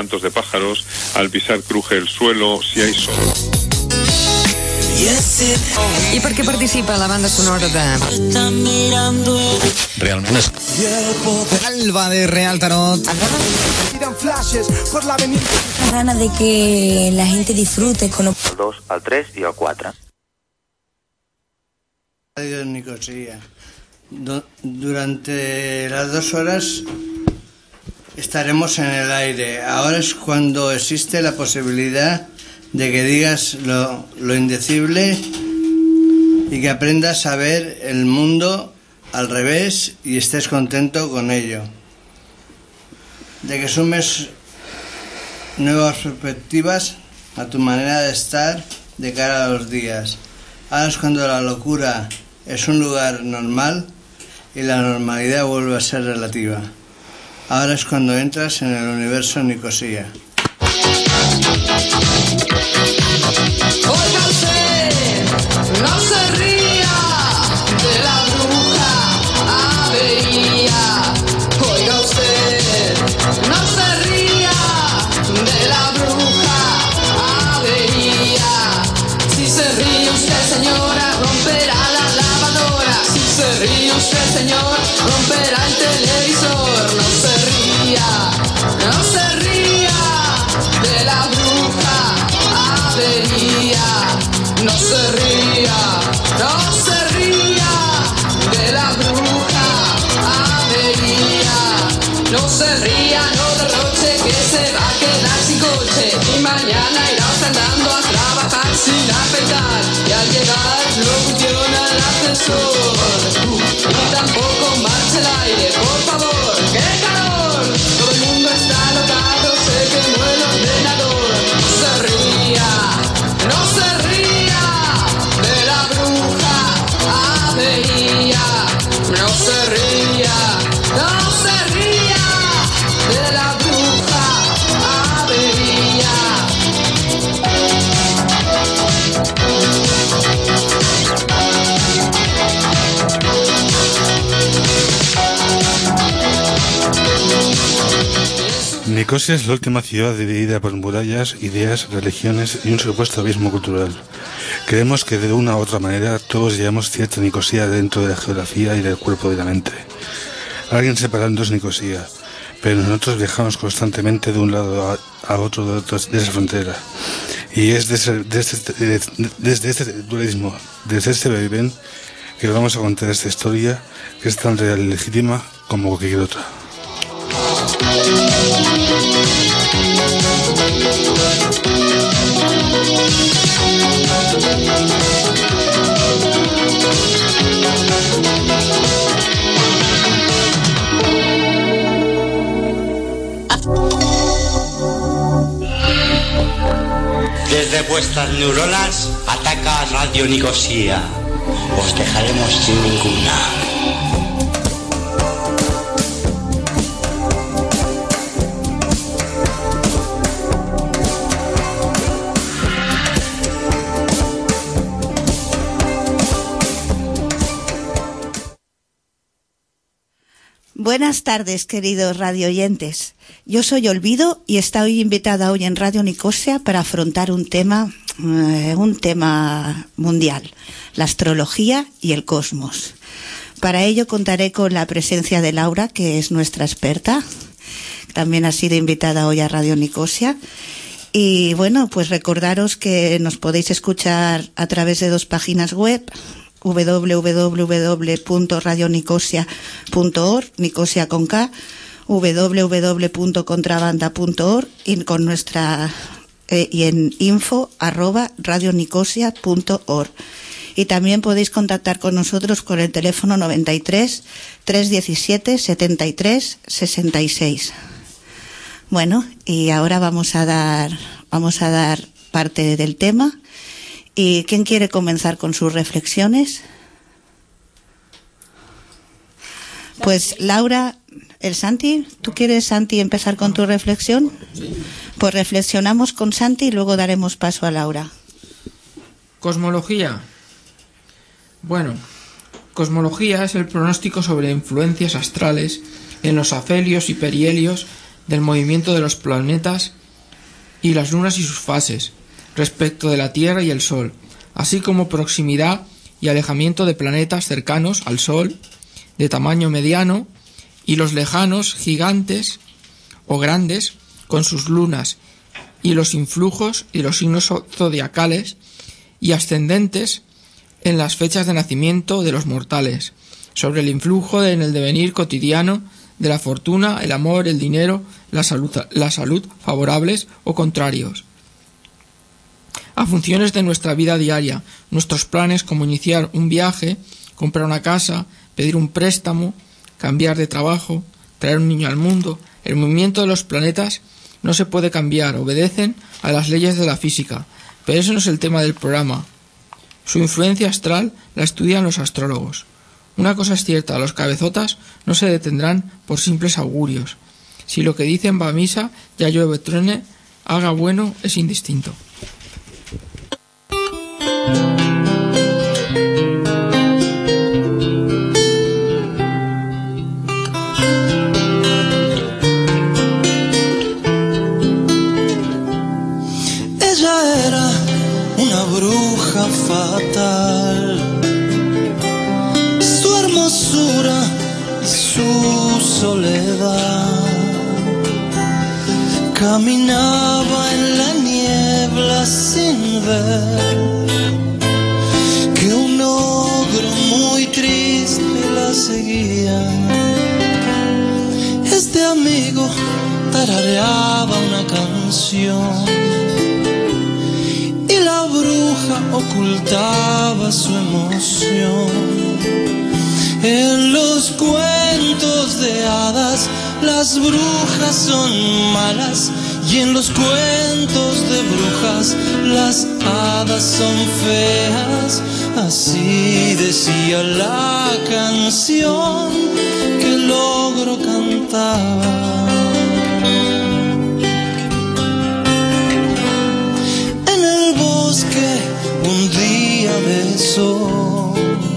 cantos de pájaros, al pisar cruje el suelo, si hay sol. I per què participa la banda sonora de... Realment és... Alba de Real Tarot. Ganas de que la gente disfrute con los... El 2, el 3 y el 4. Radio Nicosia. Durante las 2 horas estaremos en el aire. Ahora es cuando existe la posibilidad de que digas lo indecible y que aprendas a ver el mundo al revés y estés contento con ello. De que sumes nuevas perspectivas a tu manera de estar de cara a los días. Ahora es cuando la locura es un lugar normal y la normalidad vuelve a ser relativa. Ahora es cuando entras en el universo Nicosia. Oiga usted, no se ría de la bruja avería. Oiga usted, no se ría de la bruja avería. Si se ríe usted, señora, romperá la lavadora. Si se ríe usted, señor, romperá el televisor. No se ría, no se ría de la bruja avería. No se ría, no se ría de la bruja avería. No se ría, no reproche que se va a quedar sin coche. Y mañana irá usted andando a trabajar sin afeitar. Y al llegar no funciona el ascensor. Y tampoco marcha el aire, por favor. ¡Qué calor! Todo el mundo está alocado, se quemó el ordenador. No se ría, no se ría de la bruja avería. No se ría, no se ría de la bruja avería. Nicosia es la última ciudad dividida por murallas, ideas, religiones y un supuesto abismo cultural. Creemos que de una u otra manera todos llevamos cierta Nicosia dentro de la geografía y del cuerpo y la mente. Alguien separando es Nicosia, pero nosotros viajamos constantemente de un lado a otro de esa frontera. Y es desde este dualismo, desde este vaivén, que vamos a contar esta historia que es tan real y legítima como cualquier otra. Desde vuestras neuronas ataca Radio Nicosia. Os dejaremos sin ninguna. Buenas tardes, queridos radioyentes. Yo soy Olvido y estoy invitada hoy en Radio Nicosia para afrontar un tema mundial, la astrología y el cosmos. Para ello contaré con la presencia de Laura, que es nuestra experta. También ha sido invitada hoy a Radio Nicosia. Y bueno, pues recordaros que nos podéis escuchar a través de 2 páginas web: www.radionicosia.org, Nicosia con K, www.contrabanda.org y con nuestra y en info@radionicosia.org. Y también podéis contactar con nosotros con el teléfono 93 317 73 66. Bueno, y ahora vamos a dar parte del tema. ¿Y quién quiere comenzar con sus reflexiones? Pues Laura, el Santi, ¿tú quieres, Santi, empezar con tu reflexión? Sí. Pues reflexionamos con Santi y luego daremos paso a Laura. Cosmología. Bueno, cosmología es el pronóstico sobre influencias astrales en los afelios y perihelios del movimiento de los planetas y las lunas y sus fases, respecto de la Tierra y el Sol, así como proximidad y alejamiento de planetas cercanos al Sol, de tamaño mediano, y los lejanos, gigantes o grandes, con sus lunas, y los influjos y los signos zodiacales y ascendentes en las fechas de nacimiento de los mortales, sobre el influjo en el devenir cotidiano de la fortuna, el amor, el dinero, la salud favorables o contrarios, a funciones de nuestra vida diaria, nuestros planes como iniciar un viaje, comprar una casa, pedir un préstamo, cambiar de trabajo, traer un niño al mundo. El movimiento de los planetas no se puede cambiar, obedecen a las leyes de la física, pero eso no es el tema del programa. Su influencia astral la estudian los astrólogos. Una cosa es cierta, los cabezotas no se detendrán por simples augurios. Si lo que dicen va a misa, ya llueve, truene, haga bueno, es indistinto. Ella era una bruja fatal, su hermosura y su soledad. Caminaba en la niebla sin ver que un ogro muy triste la seguía. Este amigo tarareaba una canción y la bruja ocultaba su emoción. En los cuentos de hadas las brujas son malas, y en los cuentos de brujas las hadas son feas. Así decía la canción que el ogro cantaba. En el bosque un día de sol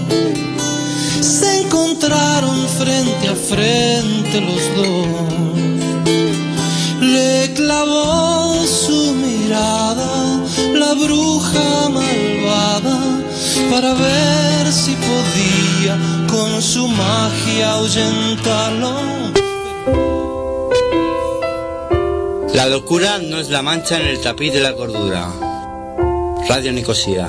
se encontraron frente a frente los dos. Le clavó su mirada la bruja malvada para ver si podía con su magia ahuyentarlo. La locura no es la mancha en el tapiz de la cordura. Radio Nicosía.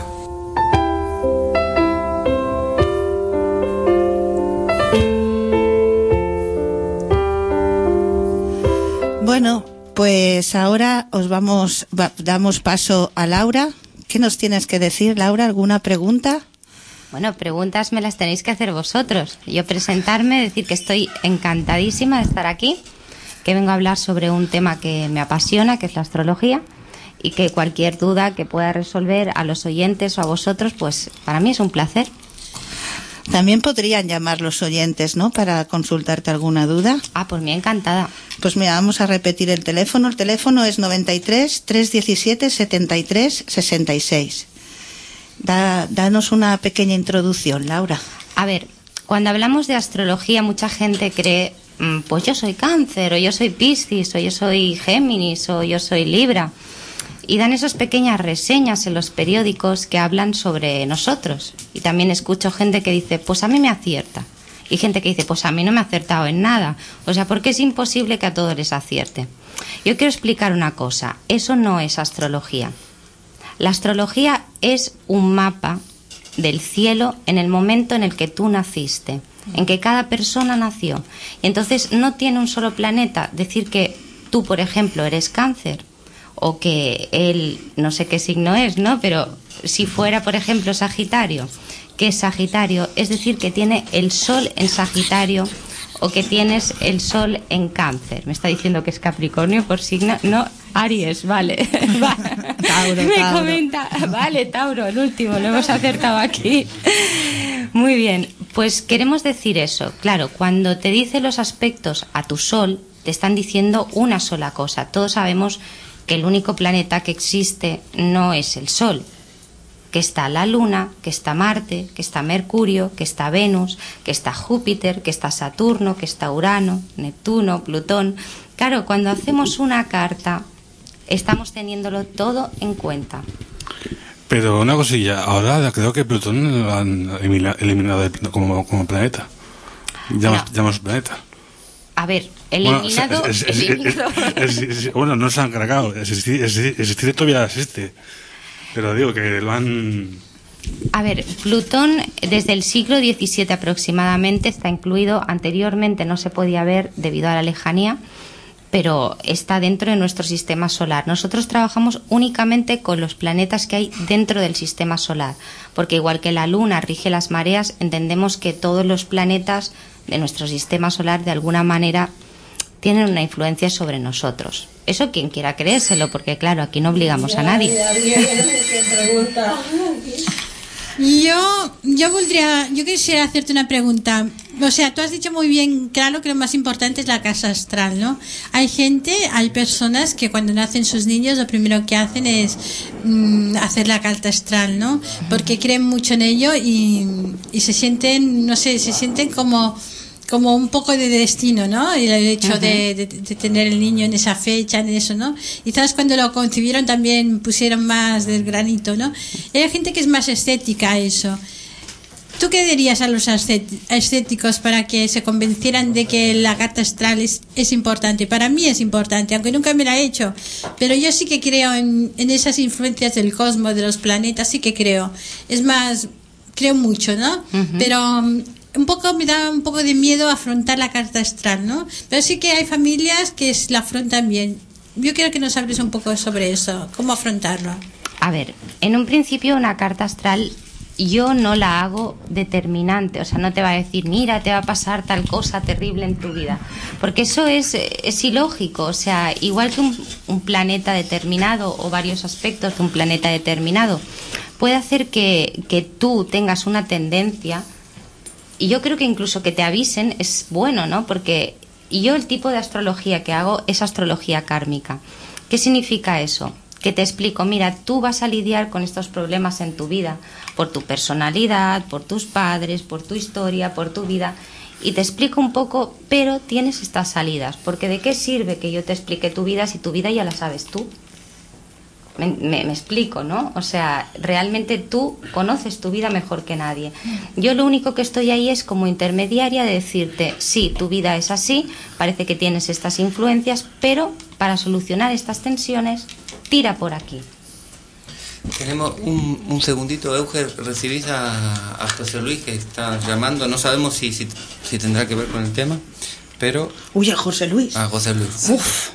Bueno, pues ahora damos paso a Laura. ¿Qué nos tienes que decir, Laura? ¿Alguna pregunta? Bueno, preguntas me las tenéis que hacer vosotros. Yo presentarme, decir que estoy encantadísima de estar aquí, que vengo a hablar sobre un tema que me apasiona, que es la astrología, y que cualquier duda que pueda resolver a los oyentes o a vosotros, pues para mí es un placer. También podrían llamar los oyentes, ¿no?, para consultarte alguna duda. Ah, pues me encantada. Pues mira, vamos a repetir el teléfono. El teléfono es 93 317 73 66. Danos una pequeña introducción, Laura. A ver, cuando hablamos de astrología, mucha gente cree, pues yo soy Cáncer, o yo soy Piscis, o yo soy Géminis, o yo soy Libra. Y dan esas pequeñas reseñas en los periódicos que hablan sobre nosotros. Y también escucho gente que dice, pues a mí me acierta. Y gente que dice, pues a mí no me ha acertado en nada. O sea, porque es imposible que a todos les acierte. Yo quiero explicar una cosa. Eso no es astrología. La astrología es un mapa del cielo en el momento en el que tú naciste, en que cada persona nació. Y entonces no tiene un solo planeta. Decir que tú, por ejemplo, eres Cáncer, o que él, no sé qué signo es, ¿no? Pero si fuera, por ejemplo, Sagitario, ¿qué es Sagitario? Es decir, que tiene el Sol en Sagitario, o que tienes el Sol en Cáncer. Me está diciendo que es Capricornio por signo. No, Aries, vale. Tauro. Me comenta, vale, Tauro, el último, lo hemos acertado aquí. Muy bien, pues queremos decir eso. Claro, cuando te dice los aspectos a tu Sol, te están diciendo una sola cosa. Todos sabemos que el único planeta que existe no es el Sol, que está la Luna, que está Marte, que está Mercurio, que está Venus, que está Júpiter, que está Saturno, que está Urano, Neptuno, Plutón. Claro, cuando hacemos una carta estamos teniéndolo todo en cuenta. Pero una cosilla, ahora creo que Plutón lo han eliminado como planeta. Llamamos planeta. A ver, eliminado... Bueno, no se han cargado. Existir todavía existe. Pero digo que lo han... A ver, Plutón desde el siglo XVII aproximadamente está incluido. Anteriormente no se podía ver debido a la lejanía, pero está dentro de nuestro sistema solar. Nosotros trabajamos únicamente con los planetas que hay dentro del sistema solar, porque igual que la Luna rige las mareas, entendemos que todos los planetas de nuestro sistema solar de alguna manera tienen una influencia sobre nosotros. Eso quien quiera creérselo, porque claro, aquí no obligamos a nadie. Yo quisiera hacerte una pregunta. O sea, tú has dicho muy bien, claro, que lo más importante es la casa astral, ¿no? Hay personas que cuando nacen sus niños lo primero que hacen es hacer la carta astral, ¿no? Porque creen mucho en ello y se sienten, no sé, como un poco de destino, ¿no? Y el hecho de tener el niño en esa fecha, en eso, ¿no? Y quizás cuando lo concibieron también pusieron más del granito, ¿no? Y hay gente que es más escéptica a eso. ¿Tú qué dirías a los escépticos para que se convencieran de que la carta astral es importante? Para mí es importante, aunque nunca me la he hecho, pero yo sí que creo en esas influencias del cosmos, de los planetas, sí que creo. Es más, creo mucho, ¿no? Pero... me da un poco de miedo afrontar la carta astral, ¿no? Pero sí que hay familias que la afrontan bien. Yo quiero que nos hables un poco sobre eso, cómo afrontarlo. A ver, en un principio una carta astral yo no la hago determinante, o sea, no te va a decir, mira, te va a pasar tal cosa terrible en tu vida, porque eso es ilógico. O sea, igual que un planeta determinado o varios aspectos de un planeta determinado puede hacer que tú tengas una tendencia. Y yo creo que incluso que te avisen es bueno, ¿no? Porque yo el tipo de astrología que hago es astrología kármica. ¿Qué significa eso? Que te explico, mira, tú vas a lidiar con estos problemas en tu vida, por tu personalidad, por tus padres, por tu historia, por tu vida, y te explico un poco, pero tienes estas salidas, porque ¿de qué sirve que yo te explique tu vida si tu vida ya la sabes tú? Me explico, ¿no? O sea, realmente tú conoces tu vida mejor que nadie. Yo lo único que estoy ahí es como intermediaria de decirte, sí, tu vida es así, parece que tienes estas influencias, pero para solucionar estas tensiones, tira por aquí. Tenemos un segundito, Euge, recibís a José Luis que está llamando, no sabemos si tendrá que ver con el tema. Pero... Uy, a José Luis. A José Luis. Uf.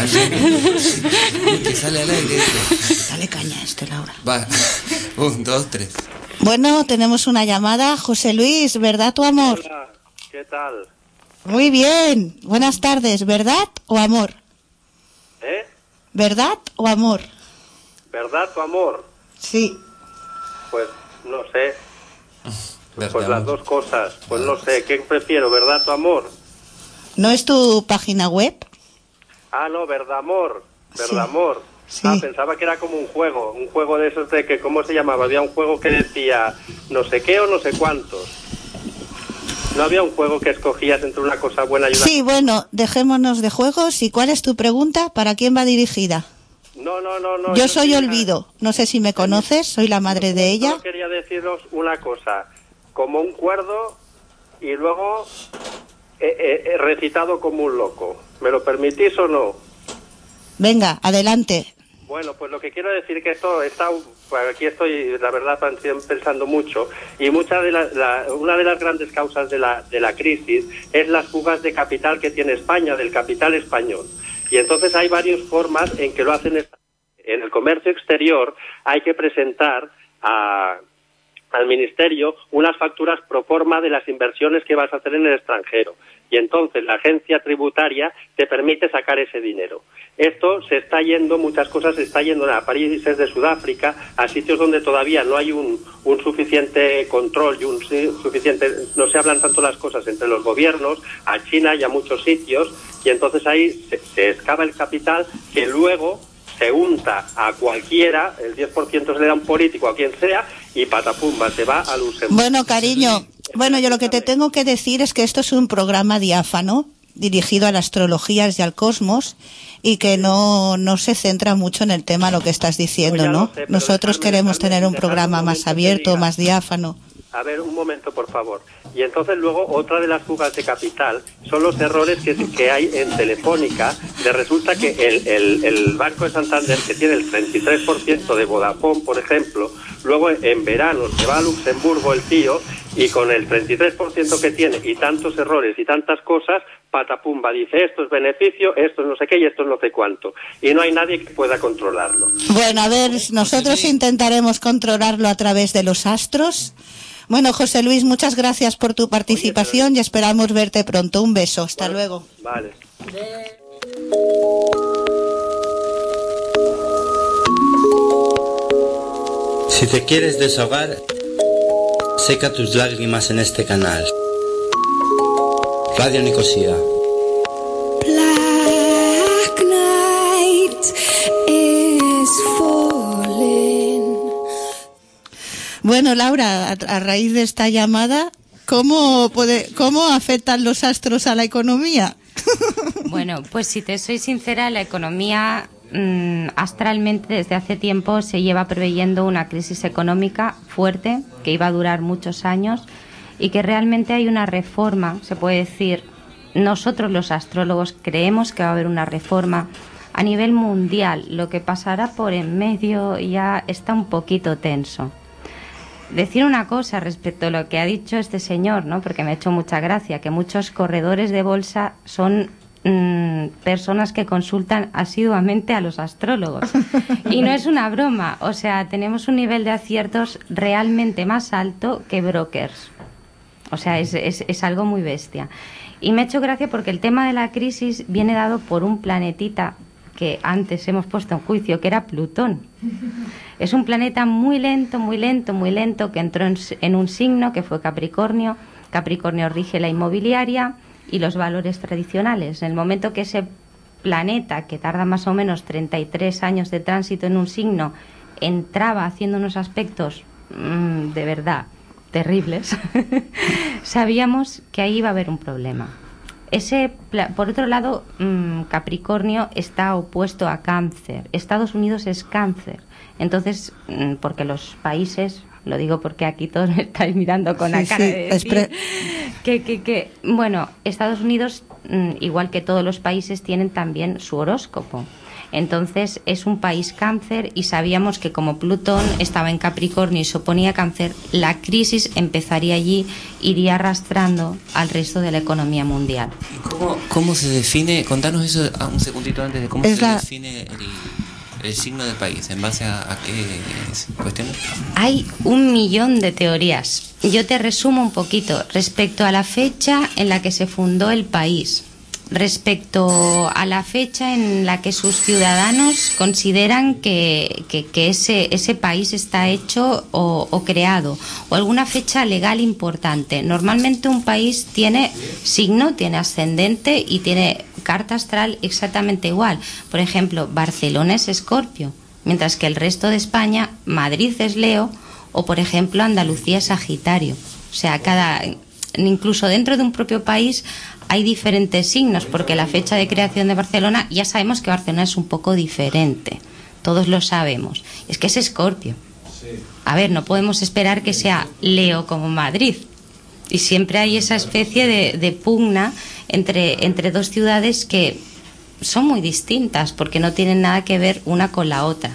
Que sale al aire. Dale caña a esto, Laura. Va. 1, 2, 3. Bueno, tenemos una llamada. José Luis, ¿verdad tu amor? Hola, ¿qué tal? Muy bien. Buenas tardes. ¿Verdad o amor? ¿Verdad o amor? ¿Verdad o amor? Sí. Pues no sé. Pues las dos cosas. Pues no sé. ¿Qué prefiero? ¿Verdad o amor? ¿No es tu página web? Ah, no, Verdamor. Verdamor. Sí. Ah, pensaba que era como un juego de esos de que, ¿cómo se llamaba? Había un juego que decía no sé qué o no sé cuántos. ¿No había un juego que escogías entre una cosa buena y una... Sí, bueno, dejémonos de juegos. ¿Y cuál es tu pregunta? ¿Para quién va dirigida? No. Yo soy Olvido. No sé si me conoces, soy la madre de ella. Yo quería deciros una cosa. Como un cuerdo y luego... He recitado como un loco. ¿Me lo permitís o no? Venga, adelante. Bueno, pues lo que quiero decir que esto está... Aquí estoy, la verdad, pensando mucho. Y una de las grandes causas de la crisis es las fugas de capital que tiene España, del capital español. Y entonces hay varias formas en que lo hacen. En el comercio exterior hay que presentar al Ministerio unas facturas pro forma de las inversiones que vas a hacer en el extranjero. Y entonces la agencia tributaria te permite sacar ese dinero. Esto se está yendo, muchas cosas se está yendo a países de Sudáfrica, a sitios donde todavía no hay un suficiente control y no se hablan tanto las cosas entre los gobiernos, a China y a muchos sitios, y entonces ahí se excava el capital que luego se unta a cualquiera, el 10% se le da a un político, a quien sea, y patapumba, se va a Luxemburgo. Bueno, cariño, yo lo que te tengo que decir es que esto es un programa diáfano, dirigido a las astrologías y al cosmos, y que no se centra mucho en el tema lo que estás diciendo, ¿no? Sé, nosotros queremos tener un programa más abierto, más diáfano. A ver, un momento, por favor. Y entonces luego otra de las fugas de capital son los errores que hay en Telefónica. Resulta que el Banco de Santander, que tiene el 33% de Vodafone, por ejemplo, luego en verano se va a Luxemburgo el tío y con el 33% que tiene y tantos errores y tantas cosas, patapumba, dice esto es beneficio, esto es no sé qué y esto es no sé cuánto. Y no hay nadie que pueda controlarlo. Bueno, a ver, nosotros intentaremos controlarlo a través de los astros. Bueno, José Luis, muchas gracias por tu participación y esperamos verte pronto. Un beso, hasta luego. Vale. Si te quieres desahogar, seca tus lágrimas en este canal. Radio Nicosia. Black night is falling. Bueno, Laura, a raíz de esta llamada, ¿cómo afectan los astros a la economía? Bueno, pues si te soy sincera, la economía astralmente desde hace tiempo se lleva preveyendo una crisis económica fuerte que iba a durar muchos años y que realmente hay una reforma, se puede decir, nosotros los astrólogos creemos que va a haber una reforma a nivel mundial. Lo que pasará por en medio ya está un poquito tenso. Decir una cosa respecto a lo que ha dicho este señor, ¿no? Porque me ha hecho mucha gracia, que muchos corredores de bolsa son personas que consultan asiduamente a los astrólogos. Y no es una broma, o sea, tenemos un nivel de aciertos realmente más alto que brokers. O sea, es algo muy bestia. Y me ha hecho gracia porque el tema de la crisis viene dado por un planetita que antes hemos puesto en juicio, que era Plutón. Es un planeta muy lento, que entró en un signo que fue Capricornio. Capricornio rige la inmobiliaria y los valores tradicionales. En el momento que ese planeta, que tarda más o menos 33 años de tránsito en un signo, entraba haciendo unos aspectos de verdad terribles, sabíamos que ahí iba a haber un problema. Por otro lado, Capricornio está opuesto a Cáncer. Estados Unidos es Cáncer. Entonces, porque los países, lo digo porque aquí todos me estáis mirando con la cara de decir que bueno, Estados Unidos, igual que todos los países, tienen también su horóscopo. Entonces es un país Cáncer y sabíamos que como Plutón estaba en Capricornio y se oponía a Cáncer, la crisis empezaría allí, iría arrastrando al resto de la economía mundial. ¿Cómo se define? Contanos eso un segundito antes de cómo se define el signo del país, ¿en base a qué cuestiones? Hay 1.000.000 de teorías. Yo te resumo un poquito respecto a la fecha en la que se fundó el país, respecto a la fecha en la que sus ciudadanos consideran que ese país está hecho o creado, o alguna fecha legal importante. Normalmente un país tiene signo, tiene ascendente y tiene carta astral exactamente igual. Por ejemplo, Barcelona es Escorpio, mientras que el resto de España, Madrid es Leo, o por ejemplo Andalucía es Sagitario. O sea, incluso dentro de un propio país hay diferentes signos, porque la fecha de creación de Barcelona, ya sabemos que Barcelona es un poco diferente, todos lo sabemos, es que es Escorpio. A ver, no podemos esperar que sea Leo como Madrid, y siempre hay esa especie de pugna entre dos ciudades que son muy distintas, porque no tienen nada que ver una con la otra.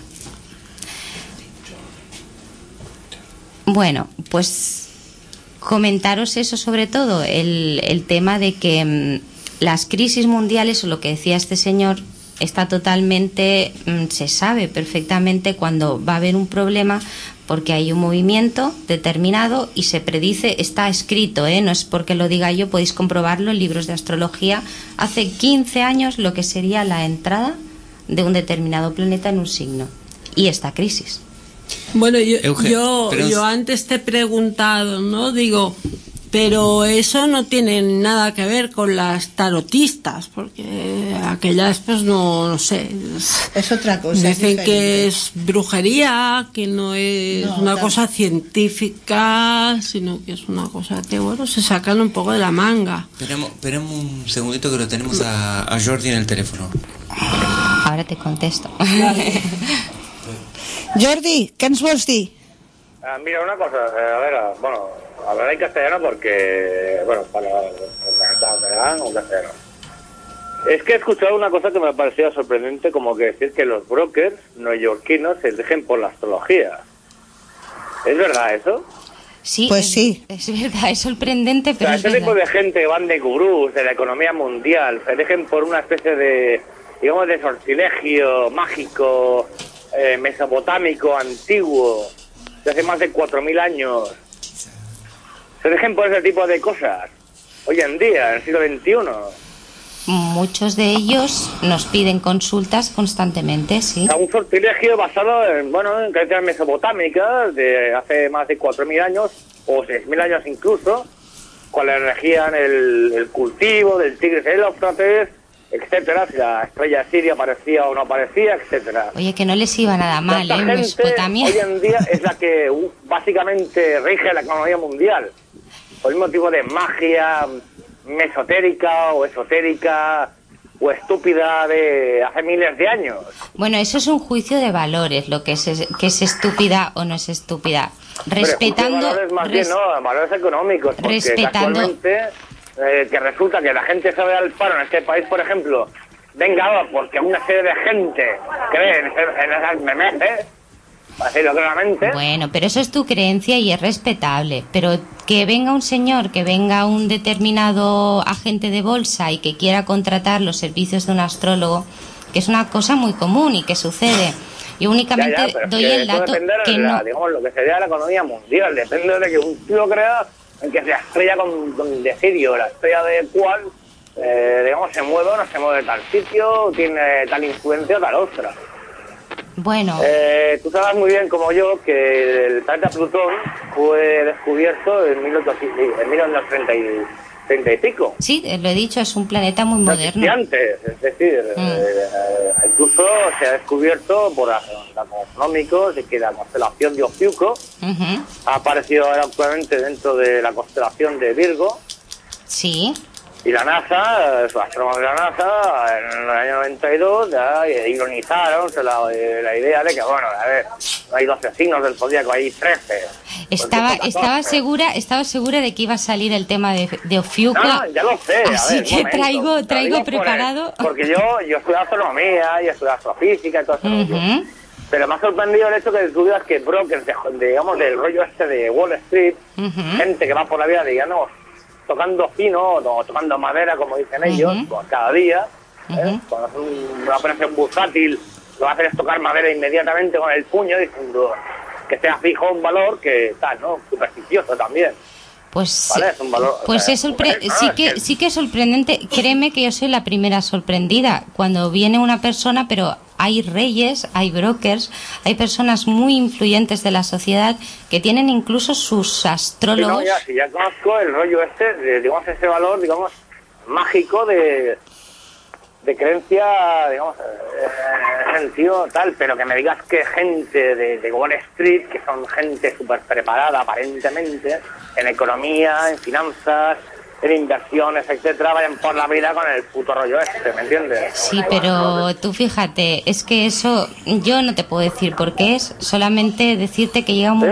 Bueno, pues comentaros eso, sobre todo el tema de que las crisis mundiales, o lo que decía este señor, está totalmente, se sabe perfectamente cuando va a haber un problema, porque hay un movimiento determinado y se predice, está escrito, no es porque lo diga yo, podéis comprobarlo en libros de astrología, hace 15 años lo que sería la entrada de un determinado planeta en un signo y esta crisis. Bueno, yo antes te he preguntado, ¿no? Digo, Pero eso no tiene nada que ver con las tarotistas, porque aquellas, pues no sé. Es otra cosa. Dicen que es brujería, que no es una cosa científica, sino que es una cosa que, bueno, se sacan un poco de la manga. Esperemos un segundito que lo tenemos a Jordi en el teléfono. Ahora te contesto. Jordi, ¿qué ens vols dir? Mira, una cosa, hablaré en castellano porque, para catalán o castellano. Es que he escuchado una cosa que me ha parecido sorprendente, como que decir que los brokers neoyorquinos se dejen por la astrología. ¿Es verdad eso? Sí, pues sí. Es verdad, es sorprendente, pero ese tipo de gente que van de gurús de la economía mundial, se dejen por una especie de, digamos, de sortilegio mágico, mesopotámico, antiguo, de hace más de 4.000 años. Se dejen por ese tipo de cosas. Hoy en día, en el siglo XXI. Muchos de ellos nos piden consultas constantemente, sí. O sea, un sortilegio basado en creencias mesopotámicas de hace más de 4.000 años, o 6.000 años incluso, cuales regían el cultivo del tigris y Éufrates, etcétera, si la estrella siria aparecía o no aparecía, etcétera. Oye, que no les iba nada mal, Esta gente Mesopotamia. hoy en día es la que básicamente rige la economía mundial. Por el mismo tipo de magia mesotérica o esotérica o estúpida de hace miles de años. Bueno, eso es un juicio de valores, lo que es estúpida o no es estúpida. Respetando... Valores más bien, no, valores económicos, porque respetando... actualmente que resulta que la gente se ve al paro en este país, por ejemplo, venga, porque una serie de gente cree en esas memes, para decirlo claramente. Bueno, pero eso es tu creencia y es respetable, pero que venga un señor, que venga un determinado agente de bolsa y que quiera contratar los servicios de un astrólogo, que es una cosa muy común y que sucede. Yo únicamente doy el dato que no... Digamos, lo que sería la economía mundial, depende de que un tío crea en que se estrella con desidio, la estrella de cual, digamos, se mueve o no se mueve de tal sitio, tiene tal influencia o tal otra. Bueno. Tú sabes muy bien como yo que el planeta Plutón fue descubierto en 1930 y pico. Sí, lo he dicho, es un planeta muy moderno. Antes, es decir, incluso se ha descubierto por astronómicos de que la constelación de Ofiuco ha aparecido actualmente dentro de la constelación de Virgo. Sí. Y la NASA, los astrónomos de la NASA, en el año 92 ya ironizaron la idea de que, no hay 12 signos del zodíaco, hay 13. Estaba segura de que iba a salir el tema de Ofiuco. No, ya lo sé. Así que traigo preparado. Porque yo estudio astronomía y estudio astrofísica y todo eso. Pero me ha sorprendido el hecho que descubras que brokers, digamos, del rollo este de Wall Street, gente que va por la vida, digamos, tocando fino o tocando madera, como dicen ellos, pues cada día, cuando es una operación bursátil, lo que hacen es tocar madera inmediatamente con el puño, diciendo que sea fijo un valor que tal, ¿no? Supersticioso también. Pues, ¿vale? Es un valor, pues sí que es sorprendente. Créeme que yo soy la primera sorprendida cuando viene una persona, pero hay reyes, hay brokers, hay personas muy influyentes de la sociedad que tienen incluso sus astrólogos. Sí, ya conozco el rollo digamos, ese valor, digamos, mágico de creencia, digamos, en sentido tal, pero que me digas que gente de Wall Street, que son gente súper preparada aparentemente, en economía, en finanzas, en inversiones, etcétera, vayan por la vida con el puto rollo ¿me entiendes? Sí, pero tú fíjate, es que eso yo no te puedo decir por qué es, solamente decirte que llega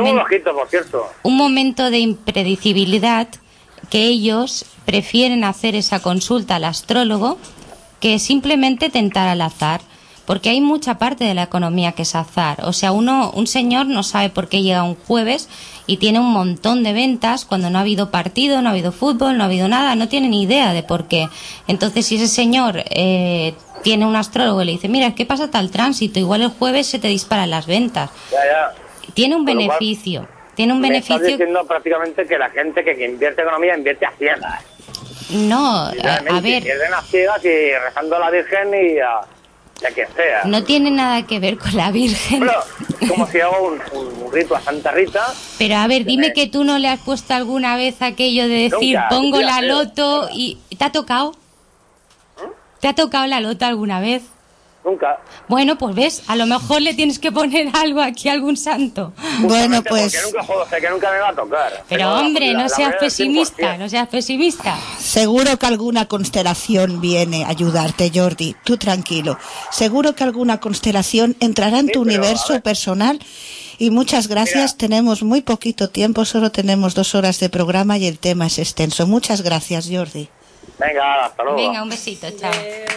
un momento de impredecibilidad que ellos prefieren hacer esa consulta al astrólogo que simplemente tentar al azar, porque hay mucha parte de la economía que es azar. O sea, un señor no sabe por qué llega un jueves y tiene un montón de ventas cuando no ha habido partido, no ha habido fútbol, no ha habido nada, no tiene ni idea de por qué. Entonces, si ese señor tiene un astrólogo y le dice, mira, ¿qué pasa tal tránsito? Igual el jueves se te disparan las ventas. Tiene un beneficio. Tiene un beneficio. Estás diciendo prácticamente que la gente que invierte en economía invierte a ciegas. No, a ver. Pierden a ciegas y rezando a la Virgen y a quien sea. No tiene nada que ver con la Virgen. Bueno, como si hago un rito a Santa Rita. Pero a ver, dime que tú no le has puesto alguna vez aquello de decir, Nunca, pongo la pero- loto y... ¿Te ha tocado? ¿Te ha tocado la loto alguna vez? Nunca. Bueno, pues ves, a lo mejor le tienes que poner algo aquí a algún santo. Bueno, pues... Porque nunca juego, sé que nunca me va a tocar. Pero Tengo hombre, la no seas manera del pesimista, 100%. no seas pesimista. Seguro que alguna constelación viene a ayudarte, Jordi. Tú tranquilo. Seguro que alguna constelación entrará en tu universo personal. Y muchas gracias. Tenemos muy poquito tiempo, solo tenemos 2 horas de programa y el tema es extenso. Muchas gracias, Jordi. Venga, hasta luego. Venga, un besito, chao.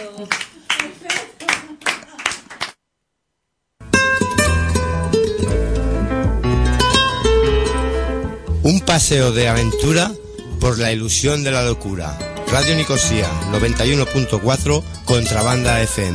Un paseo de aventura por la ilusión de la locura. Radio Nicosia 91.4, Contrabanda FM.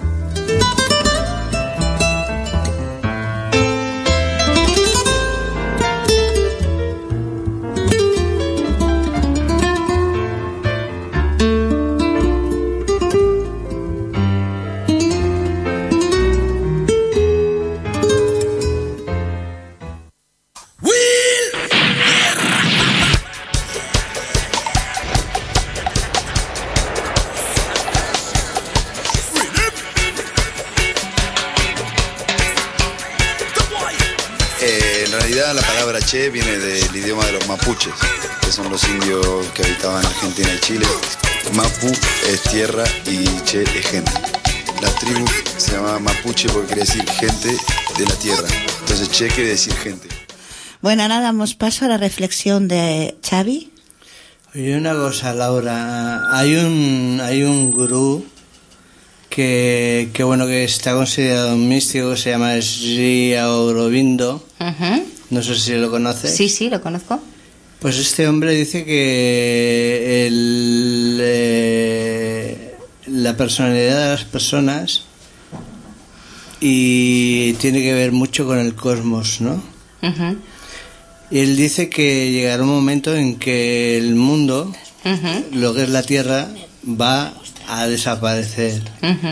En realidad la palabra che viene del idioma de los mapuches, que son los indios que habitaban Argentina y Chile. Mapu es tierra y che es gente. La tribu se llamaba mapuche porque quiere decir gente de la tierra. Entonces che quiere decir gente. Bueno, nada, damos paso a la reflexión de Xavi. Oye, una cosa, Laura. Hay un gurú que bueno, que está considerado un místico, que se llama Sri Aurobindo. No sé si lo conoces. Sí, sí, lo conozco. Pues este hombre dice que la personalidad de las personas y tiene que ver mucho con el cosmos, ¿no? Y él dice que llegará un momento en que el mundo, lo que es la Tierra, va a desaparecer.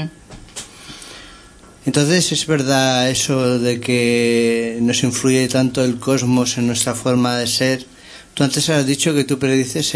Entonces, ¿es verdad eso de que nos influye tanto el cosmos en nuestra forma de ser? Tú antes has dicho que tú predices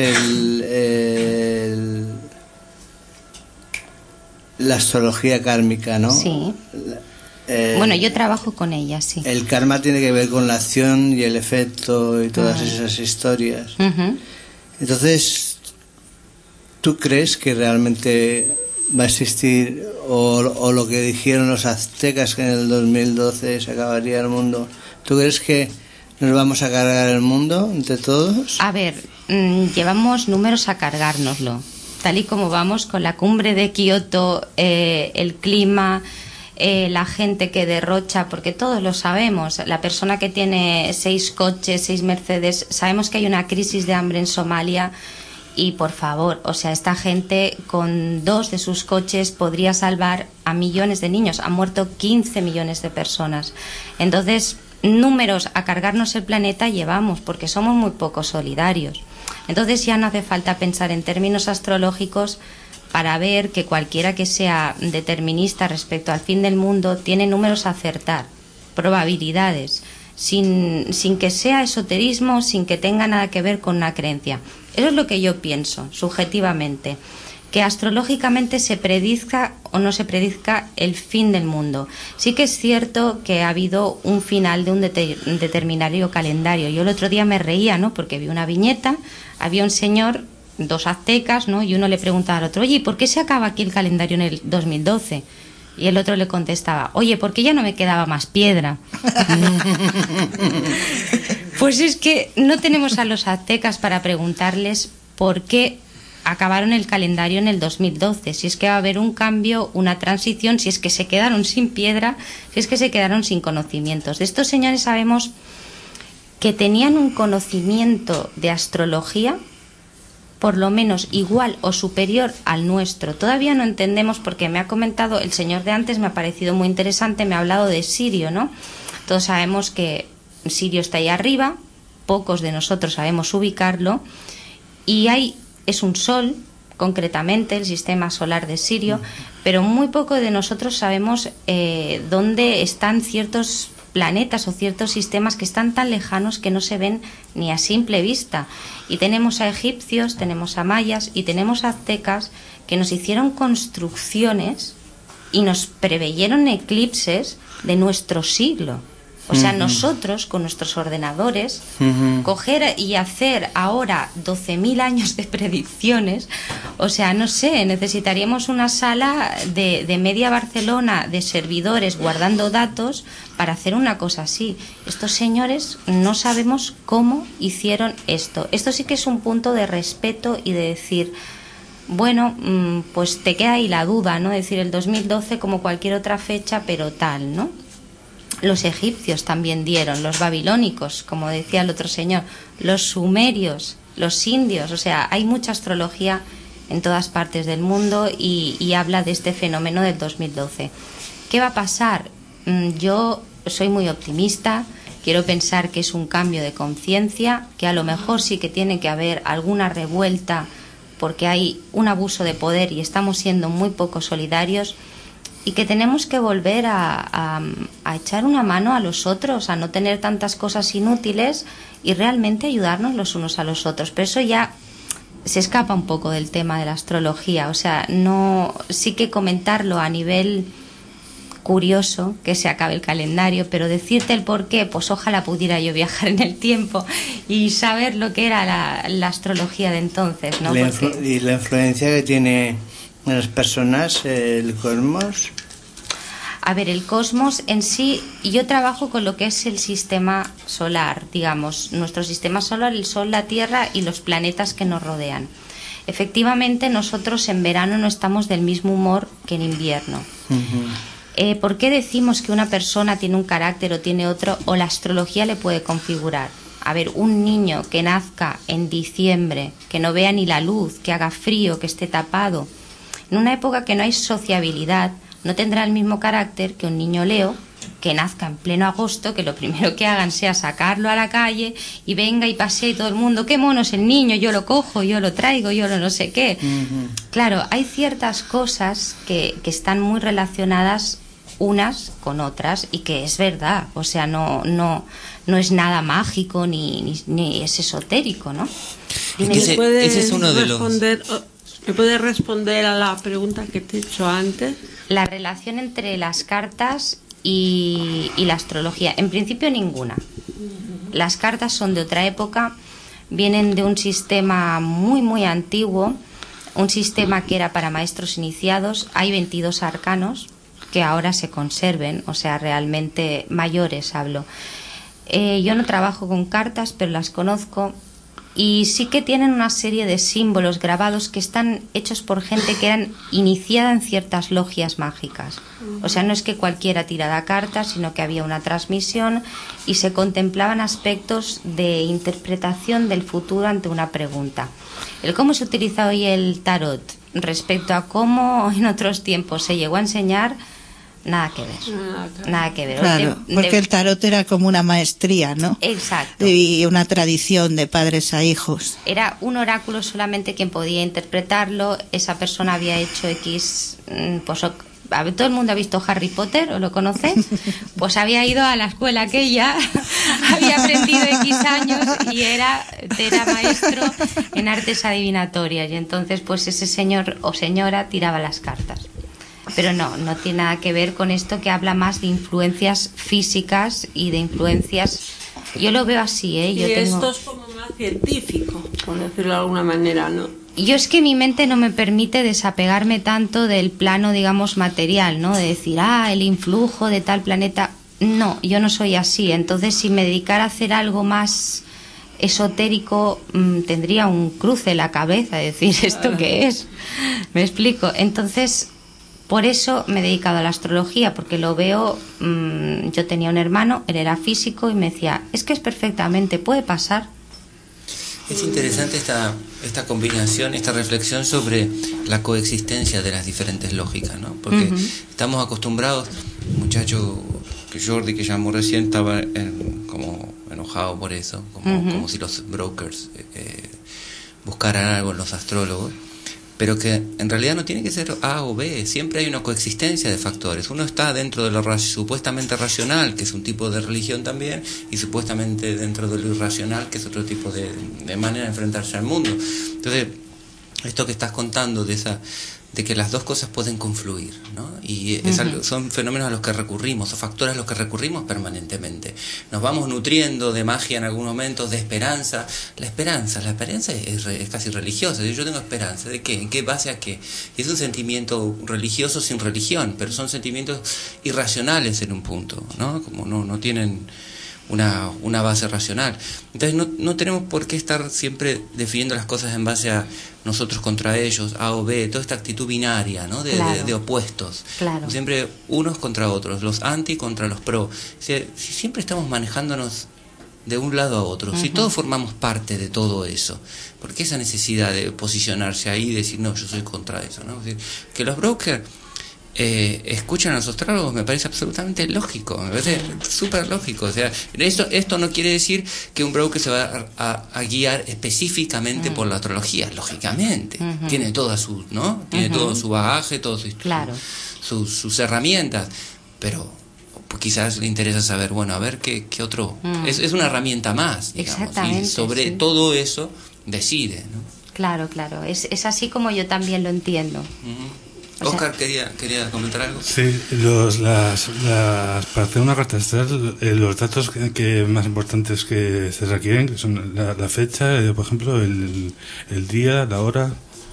la astrología kármica, ¿no? Sí. Bueno, yo trabajo con ella, sí. El karma tiene que ver con la acción y el efecto y todas esas historias. Entonces, ¿tú crees que realmente va a existir o lo que dijeron los aztecas que en el 2012 se acabaría el mundo? ¿Tú crees que nos vamos a cargar el mundo entre todos? A ver, llevamos números a cargárnoslo. Tal y como vamos con la cumbre de Kioto, el clima, la gente que derrocha, porque todos lo sabemos, la persona que tiene 6 coches, 6 Mercedes, sabemos que hay una crisis de hambre en Somalia y por favor, o sea, esta gente con 2 de sus coches podría salvar a millones de niños, han muerto 15 millones de personas. Entonces, números a cargarnos el planeta llevamos, porque somos muy poco solidarios. Entonces ya no hace falta pensar en términos astrológicos para ver que cualquiera que sea determinista respecto al fin del mundo tiene números a acertar, probabilidades, sin que sea esoterismo, sin que tenga nada que ver con una creencia. Eso es lo que yo pienso, subjetivamente, que astrológicamente se predizca o no se predizca el fin del mundo. Sí que es cierto que ha habido un final de un determinario calendario. Yo el otro día me reía, ¿no? Porque vi una viñeta, había un señor, 2 aztecas, ¿no? Y uno le preguntaba al otro, oye, ¿por qué se acaba aquí el calendario en el 2012? Y el otro le contestaba, oye, ¿por qué ya no me quedaba más piedra? Pues es que no tenemos a los aztecas para preguntarles por qué acabaron el calendario en el 2012, si es que va a haber un cambio, una transición, si es que se quedaron sin piedra, si es que se quedaron sin conocimientos. De estos señores sabemos que tenían un conocimiento de astrología por lo menos igual o superior al nuestro. Todavía no entendemos, porque me ha comentado el señor de antes, me ha parecido muy interesante, me ha hablado de Sirio, ¿no? Todos sabemos que Sirio está ahí arriba, pocos de nosotros sabemos ubicarlo, y es un sol, concretamente, el sistema solar de Sirio, pero muy poco de nosotros sabemos dónde están ciertos planetas o ciertos sistemas que están tan lejanos que no se ven ni a simple vista. Y tenemos a egipcios, tenemos a mayas y tenemos a aztecas que nos hicieron construcciones y nos preveyeron eclipses de nuestro siglo. O sea, nosotros con nuestros ordenadores, coger y hacer ahora 12.000 años de predicciones, o sea, no sé, necesitaríamos una sala de media Barcelona de servidores guardando datos para hacer una cosa así. Estos señores no sabemos cómo hicieron esto. Esto sí que es un punto de respeto y de decir, bueno, pues te queda ahí la duda, ¿no? Es decir, el 2012 como cualquier otra fecha, pero tal, ¿no? Los egipcios también dieron, los babilónicos, como decía el otro señor, los sumerios, los indios, o sea, hay mucha astrología en todas partes del mundo y habla de este fenómeno del 2012. ¿Qué va a pasar? Yo soy muy optimista, quiero pensar que es un cambio de conciencia, que a lo mejor sí que tiene que haber alguna revuelta porque hay un abuso de poder y estamos siendo muy poco solidarios, y que tenemos que volver a echar una mano a los otros, a no tener tantas cosas inútiles y realmente ayudarnos los unos a los otros. Pero eso ya se escapa un poco del tema de la astrología, o sea, no, sí que comentarlo a nivel curioso, que se acabe el calendario, pero decirte el por qué, pues ojalá pudiera yo viajar en el tiempo y saber lo que era la astrología de entonces, ¿no? Y la influencia que tiene en las personas, el cosmos. A ver, el cosmos en sí, yo trabajo con lo que es el sistema solar, digamos, nuestro sistema solar, el Sol, la Tierra y los planetas que nos rodean. Efectivamente, nosotros en verano no estamos del mismo humor que en invierno. ¿Por qué decimos que una persona tiene un carácter o tiene otro, o la astrología le puede configurar? A ver, un niño que nazca en diciembre, que no vea ni la luz, que haga frío, que esté tapado, en una época que no hay sociabilidad, no tendrá el mismo carácter que un niño Leo que nazca en pleno agosto, que lo primero que hagan sea sacarlo a la calle y venga y pasee y todo el mundo, qué mono es el niño, yo lo cojo, yo lo traigo, yo lo no sé qué. Claro, hay ciertas cosas que están muy relacionadas unas con otras y que es verdad, o sea, no es nada mágico ni es esotérico, ¿no? Dime, ese es uno de los... ¿Me puedes responder a la pregunta que te he hecho antes? La relación entre las cartas y la astrología. En principio ninguna. Las cartas son de otra época, vienen de un sistema muy, muy antiguo, un sistema que era para maestros iniciados. Hay 22 arcanos que ahora se conserven, o sea, realmente mayores hablo. Yo no trabajo con cartas, pero las conozco. Y sí que tienen una serie de símbolos grabados que están hechos por gente que eran iniciada en ciertas logias mágicas. O sea, no es que cualquiera tirara cartas, sino que había una transmisión y se contemplaban aspectos de interpretación del futuro ante una pregunta. El cómo se utiliza hoy el tarot respecto a cómo en otros tiempos se llegó a enseñar, nada que ver. Nada que ver. Claro, porque el tarot era como una maestría, ¿no? Exacto. Y una tradición de padres a hijos. Era un oráculo, solamente quien podía interpretarlo. Esa persona había hecho X... Pues, todo el mundo ha visto Harry Potter, ¿o lo conoce? Pues había ido a la escuela aquella, había aprendido X años y era maestro en artes adivinatorias. Y entonces, pues ese señor o señora tiraba las cartas. Pero no tiene nada que ver con esto, que habla más de influencias físicas y de influencias... Yo lo veo así, ¿eh? Esto es como más científico, por decirlo de alguna manera, ¿no? Yo es que mi mente no me permite desapegarme tanto del plano, digamos, material, ¿no? De decir, el influjo de tal planeta... No, yo no soy así. Entonces, si me dedicara a hacer algo más esotérico, tendría un cruce en la cabeza, decir, ¿esto qué es? ¿Me explico? Entonces... Por eso me he dedicado a la astrología, porque lo veo, yo tenía un hermano, él era físico y me decía, es que es perfectamente, puede pasar. Es interesante esta combinación, esta reflexión sobre la coexistencia de las diferentes lógicas, ¿no? Porque estamos acostumbrados, un muchacho que Jordi que llamó recién estaba como enojado por eso, como si los brokers buscaran algo en los astrólogos. pero que en realidad no tiene que ser A o B, siempre hay una coexistencia de factores. Uno está dentro de lo supuestamente racional, que es un tipo de religión también, y supuestamente dentro de lo irracional, que es otro tipo de manera de enfrentarse al mundo. Entonces, esto que estás contando de que las dos cosas pueden confluir, ¿no? Y son fenómenos a los que recurrimos, o factores a los que recurrimos permanentemente. Nos vamos nutriendo de magia en algunos momentos, de esperanza. La esperanza es casi religiosa. Yo tengo esperanza, ¿de qué? ¿En qué base a qué? Es un sentimiento religioso sin religión, pero son sentimientos irracionales en un punto, ¿no? Como no tienen una base racional. Entonces no tenemos por qué estar siempre definiendo las cosas en base a nosotros contra ellos, A o B, toda esta actitud binaria, ¿no? de opuestos. Claro. Siempre unos contra otros, los anti contra los pro. Si siempre estamos manejándonos de un lado a otro, si todos formamos parte de todo eso, ¿por qué esa necesidad de posicionarse ahí y decir, no, yo soy contra eso, ¿no? Es decir, que los brokers escuchan a los astrólogos me parece absolutamente lógico, me parece súper lógico. O sea, esto no quiere decir que un broker se va a guiar específicamente por la astrología, lógicamente. Tiene toda su, ¿no? Tiene todo su bagaje, todas sus herramientas, pero quizás le interesa saber, bueno, a ver qué otro. Es una herramienta más, digamos. Exactamente, y sobre todo eso decide, ¿no? Claro, es así como yo también lo entiendo. Oscar, quería comentar algo. Sí, para hacer una carta astral, los datos que más importantes que se requieren, que son la fecha, por ejemplo, el día, la hora.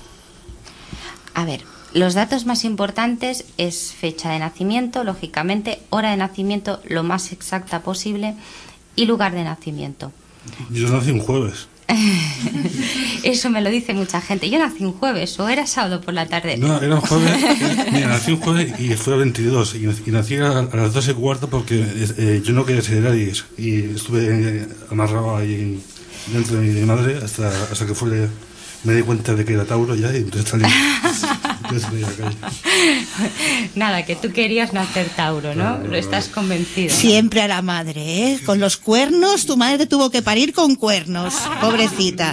A ver, los datos más importantes es fecha de nacimiento, lógicamente, hora de nacimiento lo más exacta posible y lugar de nacimiento. Yo nací un jueves. Eso me lo dice mucha gente. Yo nací un jueves o era sábado por la tarde. No, era un jueves. Mira, nací un jueves y fue a 22 y nací a las 2:15 porque yo no quería ser Aries y estuve amarrado ahí dentro de mi madre hasta que me di cuenta de que era Tauro ya y entonces salí a la calle. Nada, que tú querías nacer Tauro, ¿no? Lo estás convencido, ¿no? Siempre a la madre, ¿eh? Con los cuernos, tu madre te tuvo que parir con cuernos, pobrecita.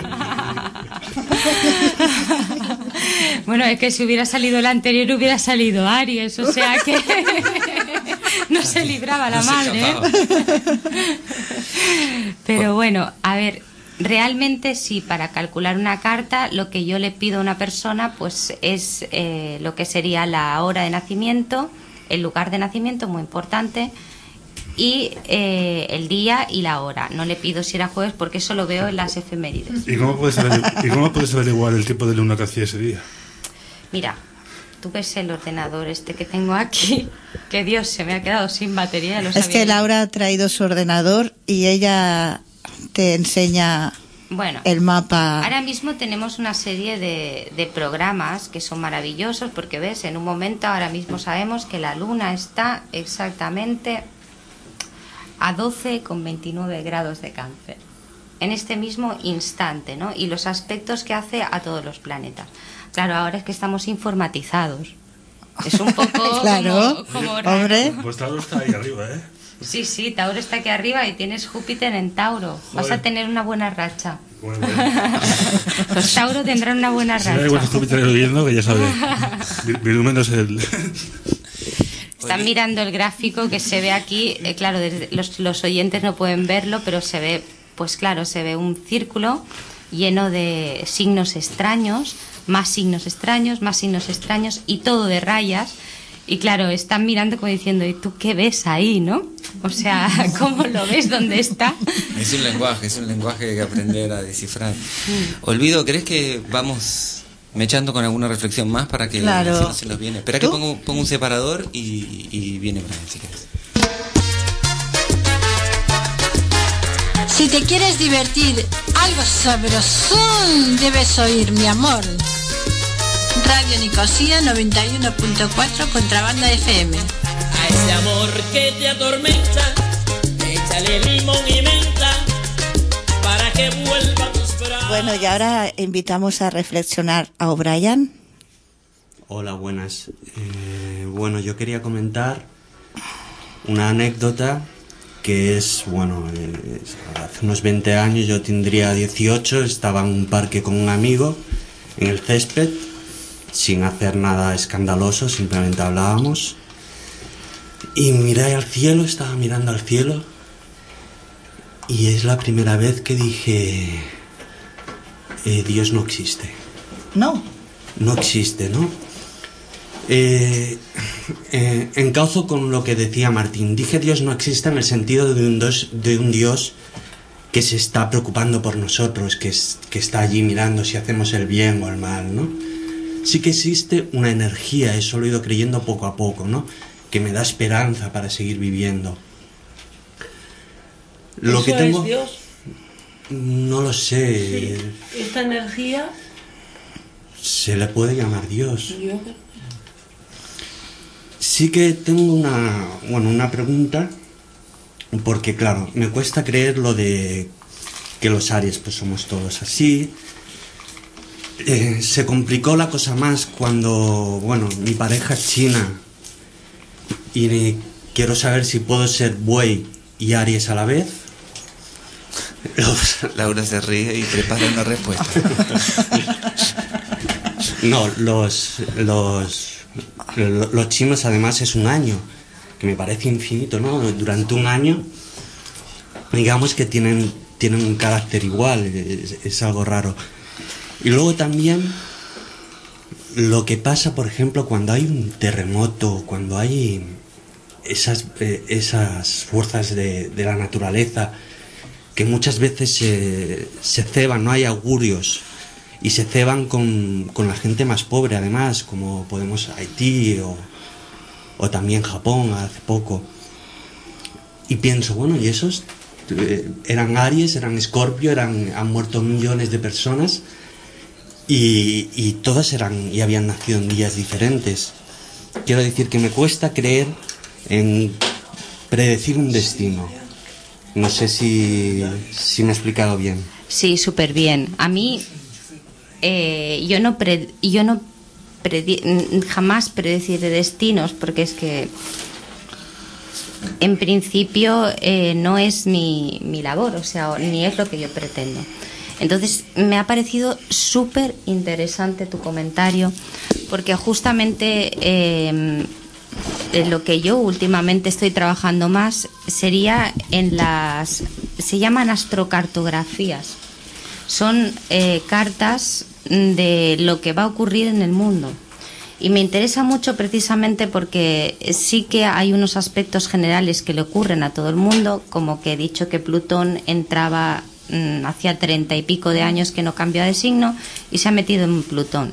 Bueno, es que si hubiera salido el anterior hubiera salido Aries, o sea que no se libraba la madre, ¿eh? Pero bueno, a ver, realmente sí, para calcular una carta lo que yo le pido a una persona pues es lo que sería la hora de nacimiento, el lugar de nacimiento, muy importante, y el día y la hora. No le pido si era jueves porque eso lo veo en las efemérides. ¿Y cómo puedes averiguar el tipo de luna que hacía ese día? Mira, tú ves el ordenador este que tengo aquí, que Dios, se me ha quedado sin batería. Es que Laura ha traído su ordenador y ella te enseña el mapa. Ahora mismo tenemos una serie de programas que son maravillosos porque ves, en un momento ahora mismo sabemos que la luna está exactamente a 12,29 grados de Cáncer en este mismo instante, ¿no? Y los aspectos que hace a todos los planetas. Claro, ahora es que estamos informatizados. Es un poco claro, como hombre. Pues Tauro está ahí arriba, ¿eh? Sí, Tauro está aquí arriba y tienes Júpiter en Tauro. Vas a tener una buena racha. Bueno. Los Tauro tendrán una buena racha. Si no hay buenos Júpiter viendo, que ya sabes. Mi número es el... Están mirando el gráfico que se ve aquí. Claro, los oyentes no pueden verlo, pero se ve, pues claro, se ve un círculo lleno de signos extraños, más signos extraños, más signos extraños y todo de rayas. Y claro, están mirando como diciendo, ¿y tú qué ves ahí, no? O sea, ¿cómo lo ves? ¿Dónde está? Es un lenguaje que hay que aprender a descifrar. Olvido, ¿crees que vamos mechando con alguna reflexión más para que claro. se nos viene? Espera que pongo un separador y viene Brian, si quieres. Si te quieres divertir algo sabrosón, debes oír, mi amor. Radio Nicosia 91.4 Contrabanda FM. A ese amor que te atormenta, échale limón y menta para que vuelva a tus brazos. Bueno, y ahora invitamos a reflexionar a O'Brien. Hola, buenas. Bueno, yo quería comentar una anécdota que es, bueno, hace unos 20 años, yo tendría 18, estaba en un parque con un amigo, en el césped, sin hacer nada escandaloso, simplemente hablábamos. Y miré al cielo, estaba mirando al cielo, y es la primera vez que dije, Dios no existe. No. No existe, ¿no? Encauzo con lo que decía Martín. Dije Dios no existe en el sentido de un Dios que se está preocupando por nosotros, que está allí mirando si hacemos el bien o el mal, ¿no? Sí que existe una energía, eso lo he ido creyendo poco a poco, ¿no? Que me da esperanza para seguir viviendo. Lo que tengo... ¿Es Dios? No lo sé. Sí. ¿Esta energía? Se le puede llamar Dios. Sí que tengo una pregunta, porque claro, me cuesta creer lo de que los Aries pues somos todos así. Se complicó la cosa más cuando, mi pareja es china y quiero saber si puedo ser buey y Aries a la vez. Laura se ríe y prepara una respuesta. No, los chinos además es un año, que me parece infinito, ¿no? Durante un año, digamos que tienen un carácter igual, es algo raro. Y luego también lo que pasa, por ejemplo, cuando hay un terremoto, cuando hay esas fuerzas de la naturaleza, que muchas veces se ceban, no hay augurios, y se ceban con la gente más pobre, además, como podemos Haití o también Japón hace poco. Y pienso, y esos eran Aries, eran Escorpio, han muerto millones de personas y todas habían nacido en días diferentes. Quiero decir que me cuesta creer en predecir un destino. No sé si me he explicado bien. Sí, súper bien. A mí, jamás predeciré destinos, porque es que en principio no es mi labor, o sea, ni es lo que yo pretendo. Entonces me ha parecido súper interesante tu comentario, porque justamente lo que yo últimamente estoy trabajando más sería se llaman astrocartografías. Son cartas de lo que va a ocurrir en el mundo. Y me interesa mucho precisamente porque sí que hay unos aspectos generales que le ocurren a todo el mundo, como que he dicho que Plutón entraba hacía 30 y pico de años que no cambia de signo y se ha metido en Plutón.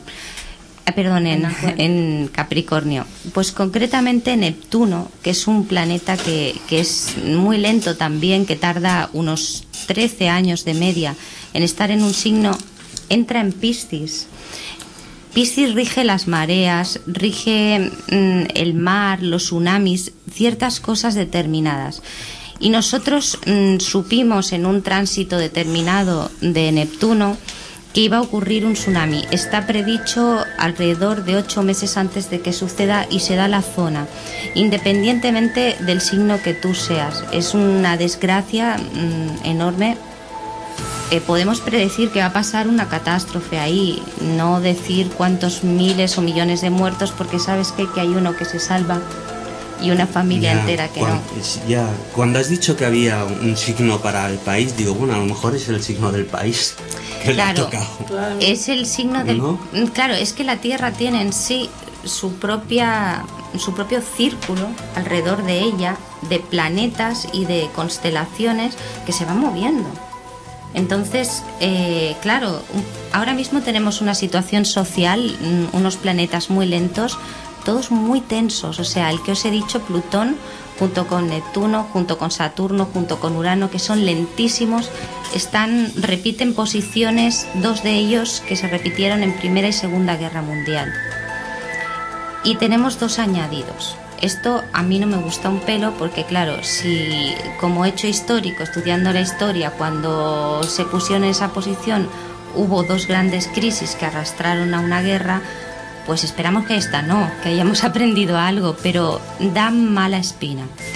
En Capricornio. Pues concretamente Neptuno, que es un planeta que es muy lento también, que tarda unos 13 años de media en estar en un signo, entra en Piscis. Piscis rige las mareas, rige el mar, los tsunamis, ciertas cosas determinadas. Y nosotros supimos en un tránsito determinado de Neptuno que iba a ocurrir un tsunami. Está predicho alrededor de 8 meses antes de que suceda y se da la zona, independientemente del signo que tú seas. Es una desgracia enorme. Podemos predecir que va a pasar una catástrofe ahí, no decir cuántos miles o millones de muertos, porque sabes que hay uno que se salva y una familia entera que no. Cuando has dicho que había un signo para el país, digo, a lo mejor es el signo del país que claro, le ha tocado. Claro. Es el signo del... ¿No? Claro, es que la Tierra tiene en sí su propio círculo alrededor de ella, de planetas y de constelaciones que se van moviendo. Entonces, claro, ahora mismo tenemos una situación social, unos planetas muy lentos, todos muy tensos. O sea, el que os he dicho, Plutón, junto con Neptuno, junto con Saturno, junto con Urano, que son lentísimos, repiten posiciones, 2 de ellos que se repitieron en Primera y Segunda Guerra Mundial. Y tenemos 2 añadidos. Esto a mí no me gusta un pelo porque, claro, si como hecho histórico, estudiando la historia, cuando se pusieron en esa posición hubo 2 grandes crisis que arrastraron a una guerra, pues esperamos que esta no, que hayamos aprendido algo, pero da mala espina.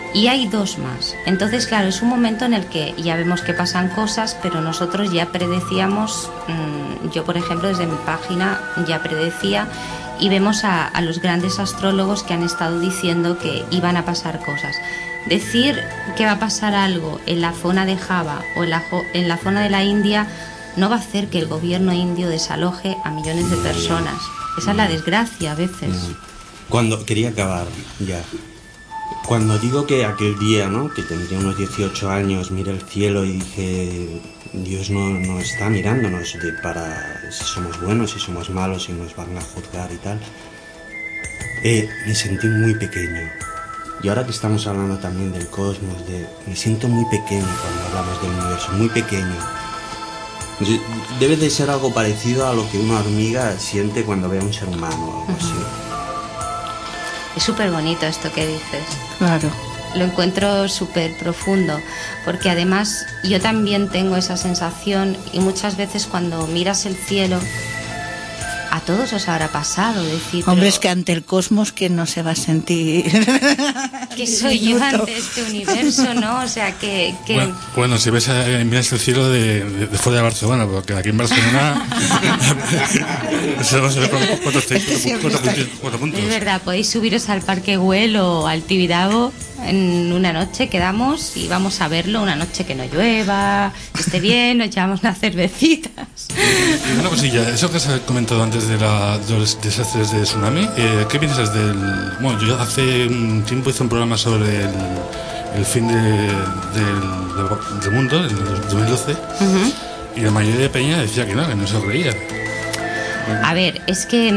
y hay 2 más. Entonces, claro, es un momento en el que ya vemos que pasan cosas, pero nosotros ya predecíamos, yo por ejemplo desde mi página ya predecía, y vemos a los grandes astrólogos que han estado diciendo que iban a pasar cosas. Decir que va a pasar algo en la zona de Java o en la zona de la India no va a hacer que el gobierno indio desaloje a millones de personas. Esa es la desgracia a veces. Cuando quería acabar ya. Cuando digo que aquel día, ¿no?, que tendría unos 18 años, miré el cielo y dije, Dios no está mirándonos para si somos buenos, si somos malos, si nos van a juzgar y tal. Me sentí muy pequeño. Y ahora que estamos hablando también del cosmos, me siento muy pequeño cuando hablamos del universo, muy pequeño. Debe de ser algo parecido a lo que una hormiga siente cuando ve a un ser humano o algo así. Es súper bonito esto que dices. Claro. Lo encuentro súper profundo, porque además yo también tengo esa sensación, y muchas veces cuando miras el cielo, a todos os habrá pasado decir... Hombre, es que ante el cosmos, que no se va a sentir... que soy yo ante este universo, ¿no? O sea, que... Bueno, si ves, miras el cielo de fuera de Barcelona, porque aquí en Barcelona... se ve cuatro puntos. Es verdad, podéis subiros al Parque Güell o al Tibidabo en una noche, quedamos y vamos a verlo una noche que no llueva, que esté bien, nos llevamos unas cervecitas. Y una cosilla, eso que has comentado antes de los desastres de tsunami, ¿qué piensas del...? Bueno, yo hace un tiempo hice un programa sobre el fin del mundo, en el 2012, y la mayoría de peña decía que no se reía. A ver, es que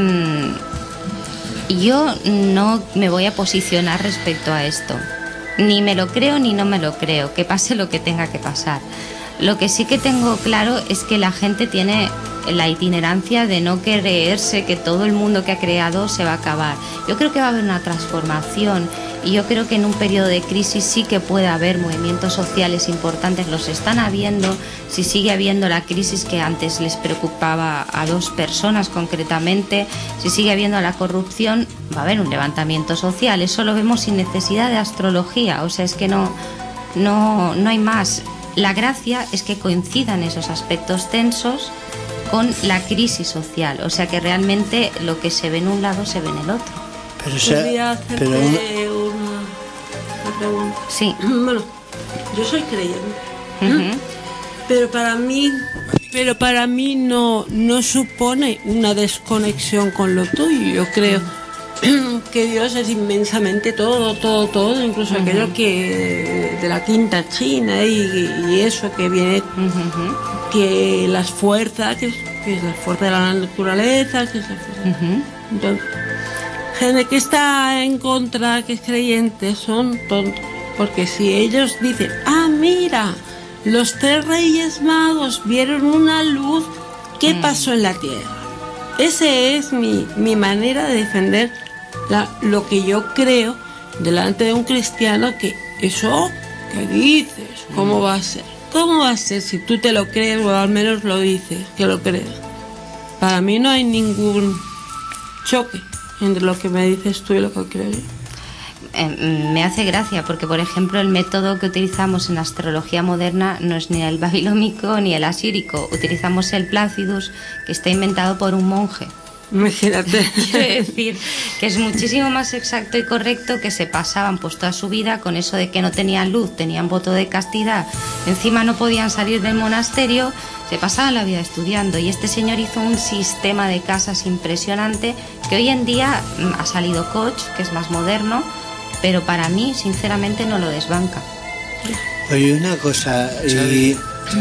yo no me voy a posicionar respecto a esto. Ni me lo creo ni no me lo creo, que pase lo que tenga que pasar. Lo que sí que tengo claro es que la gente tiene la itinerancia de no creerse que todo el mundo que ha creado se va a acabar. Yo creo que va a haber una transformación, y yo creo que en un periodo de crisis sí que puede haber movimientos sociales importantes, los están habiendo. Si sigue habiendo la crisis que antes les preocupaba a 2 personas concretamente, si sigue habiendo la corrupción, va a haber un levantamiento social. Eso lo vemos sin necesidad de astrología, o sea, es que no hay más. La gracia es que coincidan esos aspectos tensos con la crisis social, o sea que realmente lo que se ve en un lado se ve en el otro. ¿Podría hacerte una pregunta? Sí. Bueno, yo soy creyente, pero para mí no supone una desconexión con lo tuyo. Yo creo que Dios es inmensamente todo, incluso aquello que de la tinta china y eso que viene, que las fuerzas, que es la fuerza de la naturaleza, que es la fuerza. Entonces, gente que está en contra, que es creyente, son tontos, porque si ellos dicen, mira, los 3 Reyes Magos vieron una luz, ¿qué pasó en la tierra? Esa es mi manera de defender lo que yo creo delante de un cristiano, que eso, ¿qué dices? ¿Cómo va a ser? ¿Cómo va a ser si tú te lo crees, o al menos lo dices, que lo crees? Para mí no hay ningún choque entre lo que me dices tú y lo que creo yo. Me hace gracia porque, por ejemplo, el método que utilizamos en astrología moderna no es ni el babilónico ni el asírico. Utilizamos el Placidus, que está inventado por un monje. Imagínate. Quiero decir que es muchísimo más exacto y correcto, que se pasaban pues toda su vida con eso de que no tenían luz, tenían voto de castidad, encima no podían salir del monasterio, se pasaban la vida estudiando, y este señor hizo un sistema de casas impresionante que hoy en día ha salido Koch, que es más moderno, pero para mí sinceramente no lo desbanca. Oye, una cosa, Xavi,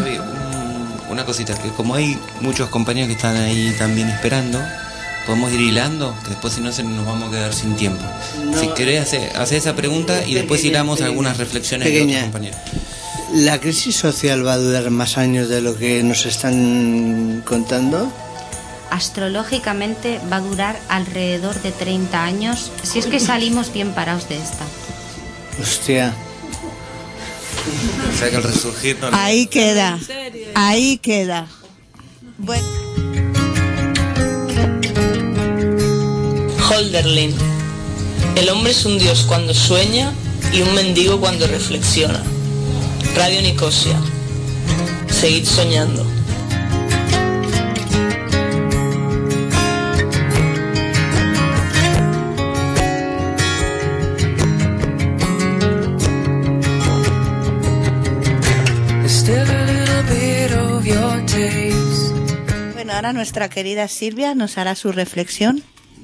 una cosita, que como hay muchos compañeros que están ahí también esperando, podemos ir hilando, que después si no nos vamos a quedar sin tiempo. Si querés hacer esa pregunta y después hilamos algunas reflexiones de otros compañeros. ¿La crisis social va a durar más años de lo que nos están contando? Astrológicamente va a durar alrededor de 30 años, si es que salimos bien parados de esta. Hostia. O sea que el resurgir no... Ahí queda. Bueno. Hölderlin. El hombre es un dios cuando sueña y un mendigo cuando reflexiona. Radio Nicosia. Seguid soñando. Bueno, ahora nuestra querida Silvia nos hará su reflexión.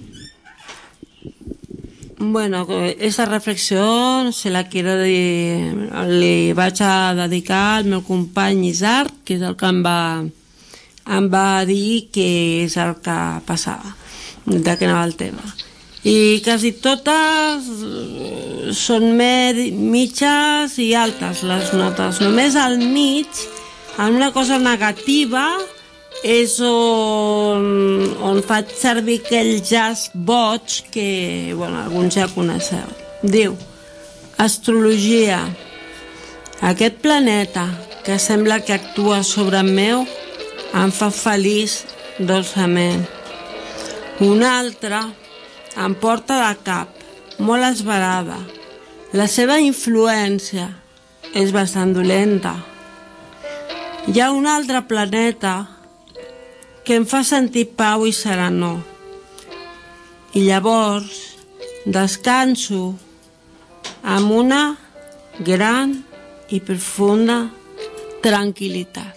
Bueno, esta reflexió se la quiero li vaig a dedicar al meu company Isaac, que és el que em va dir que és el que passava, de què anava el tema. I quasi totes són mitges i altes les notes. Només al mig, en una cosa negativa, és on faig servir aquell jazz boig que, bueno, alguns ja coneixeu. Diu: astrologia. Aquest planeta que sembla que actua sobre meu em fa feliç dolçament. Un altre em porta de cap, molt esverada. La seva influència és bastant dolenta. Hi ha un altre planeta que em fa sentir pau i serenor. I llavors descanso amb una gran i profunda tranquil·litat.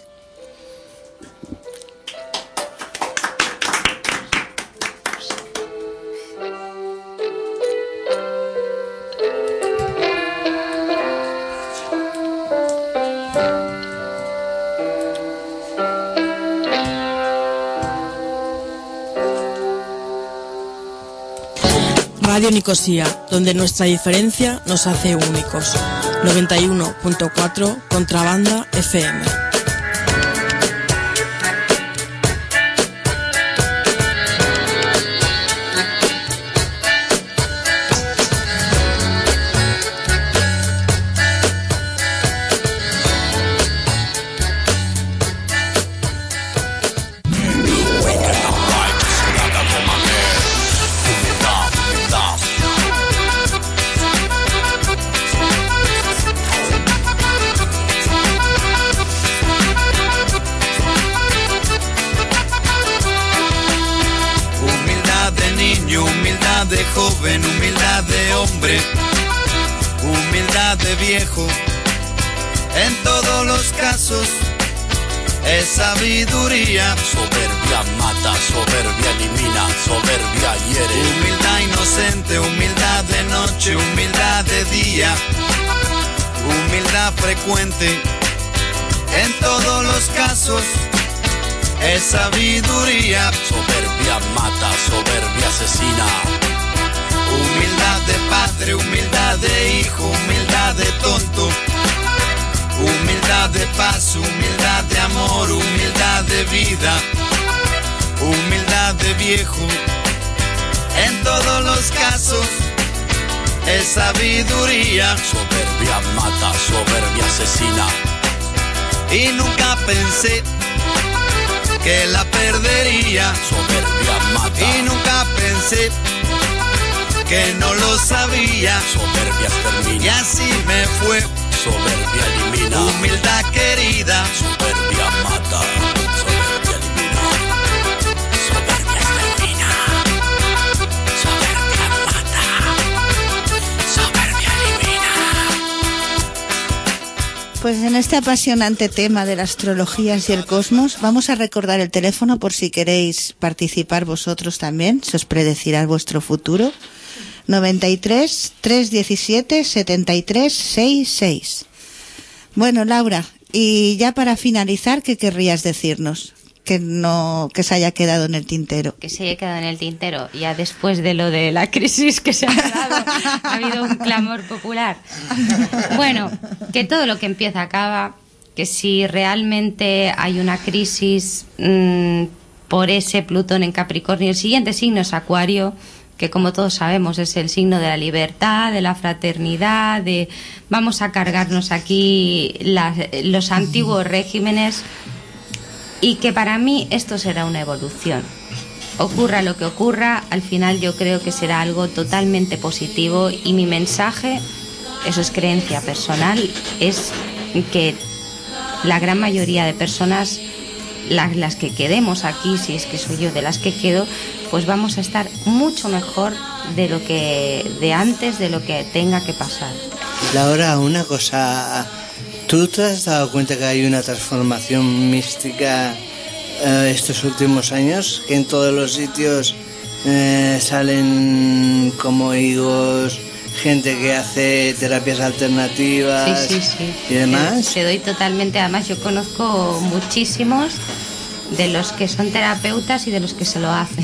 Radio Nicosia, donde nuestra diferencia nos hace únicos. 91.4 Contrabanda FM. Joven, humildad de hombre, humildad de viejo, en todos los casos es sabiduría. Soberbia mata, soberbia elimina, soberbia hiere. Humildad inocente, humildad de noche, humildad de día, humildad frecuente, en todos los casos es sabiduría. Soberbia mata, soberbia asesina. Humildad de padre, humildad de hijo, humildad de tonto, humildad de paz, humildad de amor, humildad de vida, humildad de viejo. En todos los casos es sabiduría. Soberbia mata, soberbia asesina. Y nunca pensé que la perdería. Soberbia mata. Y nunca pensé que no lo sabía. Soberbia extermina. Y así me fue. Soberbia elimina. Humildad querida. Soberbia mata. Soberbia elimina. Soberbia extermina. Soberbia mata. Soberbia elimina. Pues en este apasionante tema de las astrologías y el cosmos, vamos a recordar el teléfono por si queréis participar vosotros también, se os predecirá vuestro futuro. 93 317 73 66. Bueno, Laura, y ya para finalizar, ¿qué querrías decirnos? Que se haya quedado en el tintero. Que se haya quedado en el tintero, ya después de lo de la crisis que se ha dado, ha habido un clamor popular. Bueno, que todo lo que empieza acaba, que si realmente hay una crisis por ese Plutón en Capricornio, el siguiente signo es Acuario, que como todos sabemos es el signo de la libertad, de la fraternidad, de vamos a cargarnos aquí los antiguos regímenes, y que para mí esto será una evolución. Ocurra lo que ocurra, al final yo creo que será algo totalmente positivo, y mi mensaje eso es creencia personal, es que la gran mayoría de personas, las que quedemos aquí, si es que soy yo de las que quedo, pues vamos a estar mucho mejor de antes de lo que tenga que pasar. Laura, una cosa, ¿tú te has dado cuenta que hay una transformación mística estos últimos años? Que en todos los sitios salen como higos, gente que hace terapias alternativas Sí. y demás. Te doy totalmente, además yo conozco muchísimos de los que son terapeutas y de los que se lo hacen.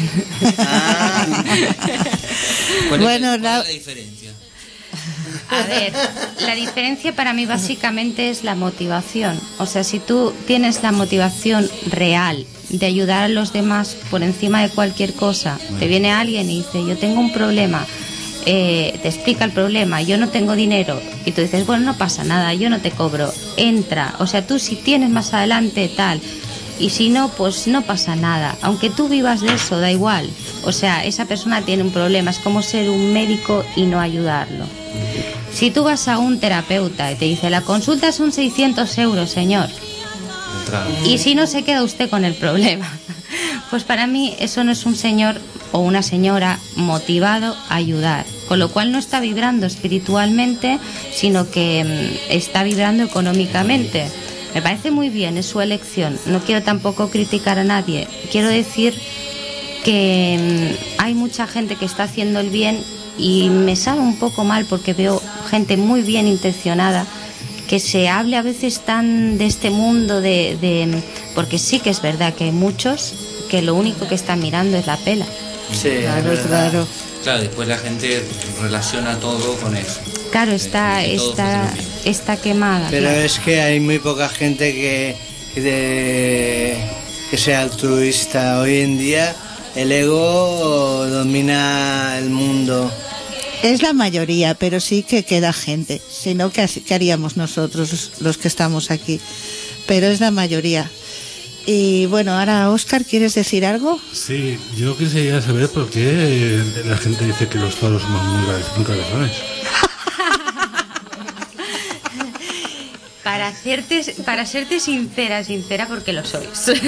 ¿Cuál es la diferencia? A ver, la diferencia para mí básicamente es la motivación. O sea, si tú tienes la motivación real de ayudar a los demás por encima de cualquier cosa, te viene alguien y dice, yo tengo un problema, te explica el problema, yo no tengo dinero, y tú dices, bueno, no pasa nada, yo no te cobro, entra. O sea, tú si tienes más adelante tal, y si no, pues no pasa nada, aunque tú vivas de eso, da igual. O sea, esa persona tiene un problema, es como ser un médico y no ayudarlo. Si tú vas a un terapeuta y te dice, la consulta son 600 euros, señor, y si no, se queda usted con el problema, pues para mí eso no es un señor o una señora motivado a ayudar, con lo cual no está vibrando espiritualmente, sino que está vibrando económicamente. Me parece muy bien, es su elección, no quiero tampoco criticar a nadie, quiero decir que hay mucha gente que está haciendo el bien y me sabe un poco mal porque veo gente muy bien intencionada que se hable a veces tan de este mundo porque sí que es verdad que hay muchos que lo único que están mirando es la pela. Sí, claro. Claro, después la gente relaciona todo con eso. Claro, está quemada. Pero claro. es que hay muy poca gente que sea altruista. Hoy en día el ego domina el mundo. Es la mayoría, pero sí que queda gente. Si no, ¿qué haríamos nosotros, los que estamos aquí? Pero es la mayoría. Y bueno, ahora, Óscar, ¿quieres decir algo? Sí, yo quisiera saber por qué la gente dice que los toros son muy cabezones. Para serte sincera, porque lo sois.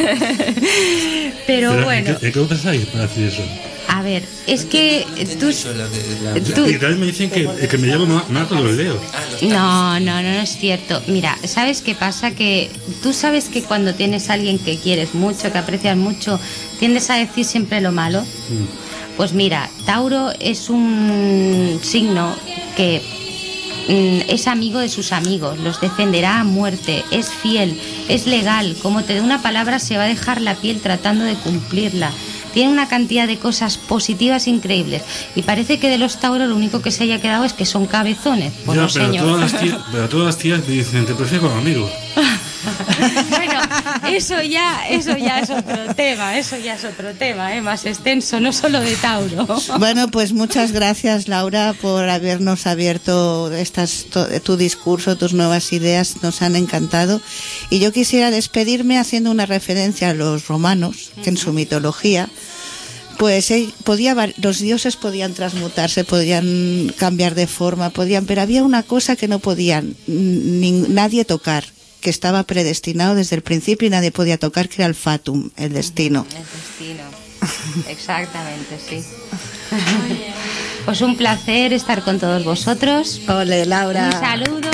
Pero bueno. ¿Qué pensáis para decir eso? A ver, es que tú... Y también me dicen que me llamo Marco los Leo. No es cierto. Mira, ¿sabes qué pasa? Que tú sabes que cuando tienes a alguien que quieres mucho, que aprecias mucho, tiendes a decir siempre lo malo. Pues mira, Tauro es un signo que es amigo de sus amigos, los defenderá a muerte, es fiel, es legal, como te dé una palabra se va a dejar la piel tratando de cumplirla. Tiene una cantidad de cosas positivas increíbles y parece que de los Tauros lo único que se haya quedado es que son cabezones. Pues no, pero señor. Todas las tías me dicen, te prefiero como amigo. Bueno, eso ya es otro tema, más extenso, no solo de Tauro. Bueno, pues muchas gracias, Laura, por habernos abierto tu discurso, tus nuevas ideas, nos han encantado. Y yo quisiera despedirme haciendo una referencia a los romanos, que en su mitología, pues los dioses podían transmutarse, podían cambiar de forma, pero había una cosa que no podían nadie tocar, que estaba predestinado desde el principio y nadie podía tocar, que era el fatum, el destino. El destino, exactamente, sí. Pues un placer estar con todos vosotros. Ole, Laura. Un saludo.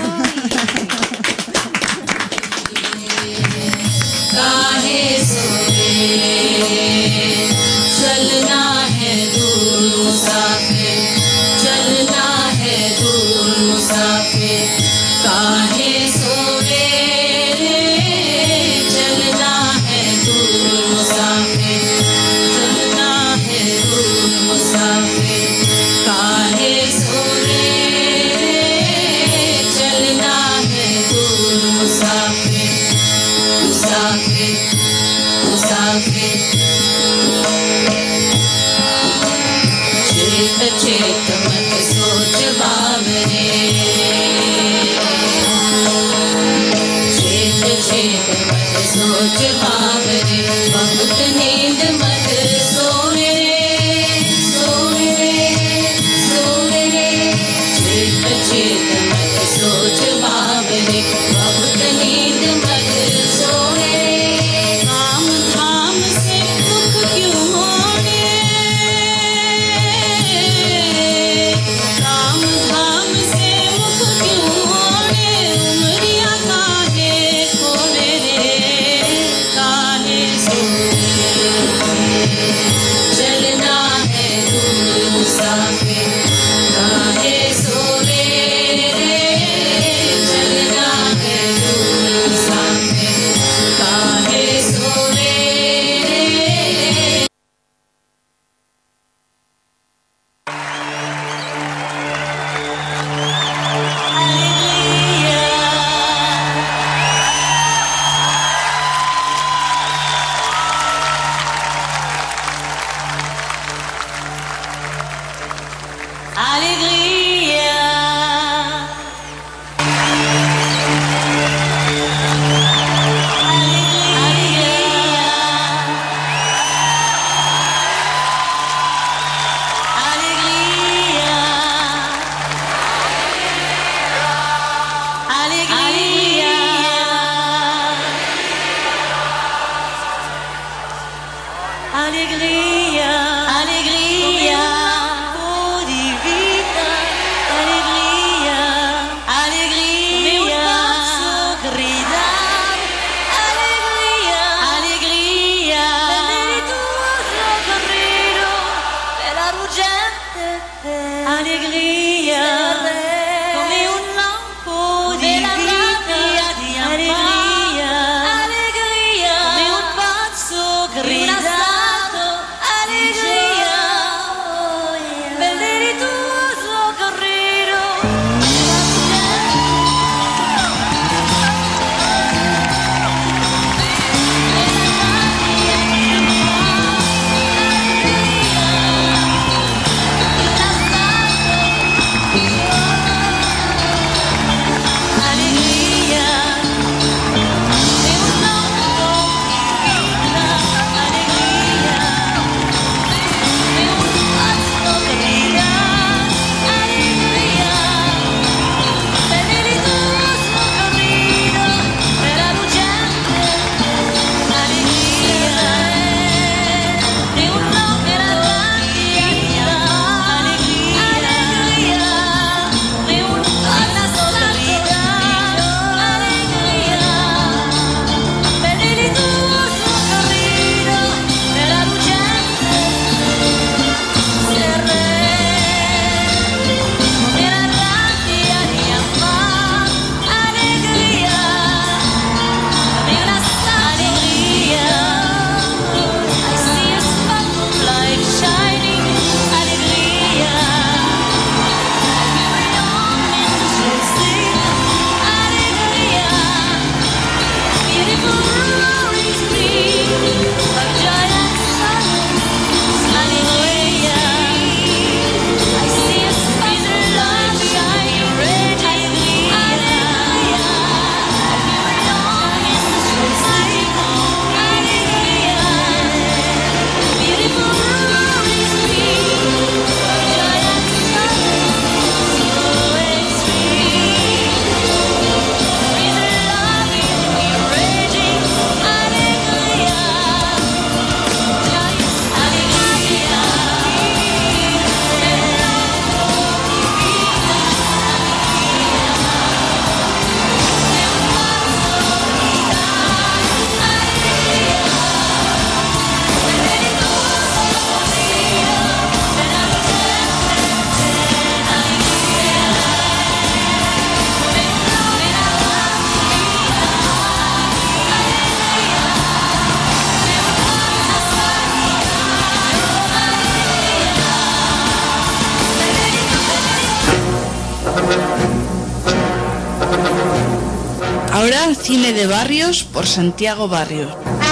Ahora Cine de Barrios por Santiago Barrios.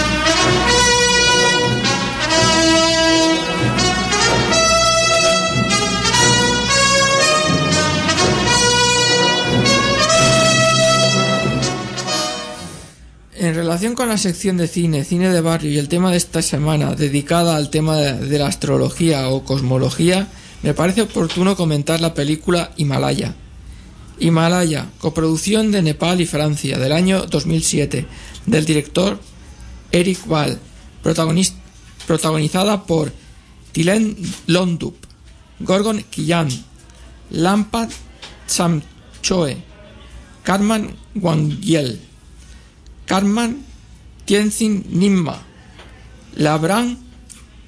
En relación con la sección de cine de barrio y el tema de esta semana dedicada al tema de la astrología o cosmología, me parece oportuno comentar la película Himalaya. Himalaya, coproducción de Nepal y Francia, del año 2007, del director Eric Ball, protagonizada por Tilen Londup, Gorgon Killan, Lampad Chamchoe, Karman Wangyel, Karman Tienzin Nimma, Labran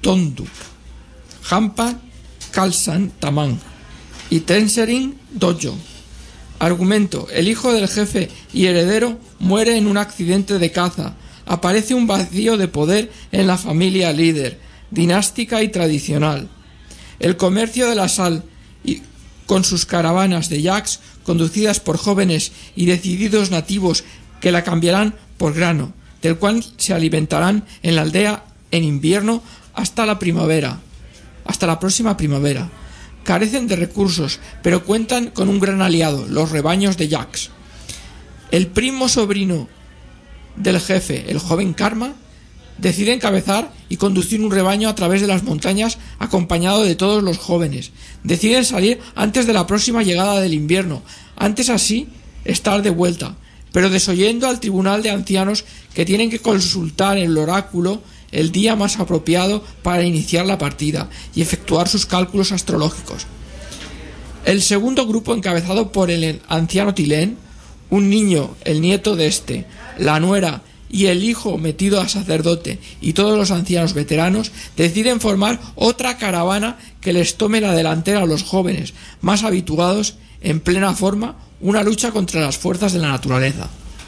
Tonduk, Hampa Kalsan Tamang y Tenserin Dojo. Argumento: el hijo del jefe y heredero muere en un accidente de caza. Aparece un vacío de poder en la familia líder, dinástica y tradicional. El comercio de la sal y con sus caravanas de yaks conducidas por jóvenes y decididos nativos que la cambiarán por grano, del cual se alimentarán en la aldea en invierno hasta la próxima primavera. Carecen de recursos, pero cuentan con un gran aliado, los rebaños de yaks. El primo sobrino del jefe, el joven Karma, decide encabezar y conducir un rebaño a través de las montañas acompañado de todos los jóvenes. Deciden salir antes de la próxima llegada del invierno, antes así estar de vuelta, pero desoyendo al tribunal de ancianos que tienen que consultar el oráculo el día más apropiado para iniciar la partida y efectuar sus cálculos astrológicos. El segundo grupo, encabezado por el anciano Tilén, un niño, el nieto de este, la nuera y el hijo metido a sacerdote y todos los ancianos veteranos, deciden formar otra caravana que les tome la delantera a los jóvenes, más habituados, en plena forma, una lucha contra las fuerzas de la naturaleza.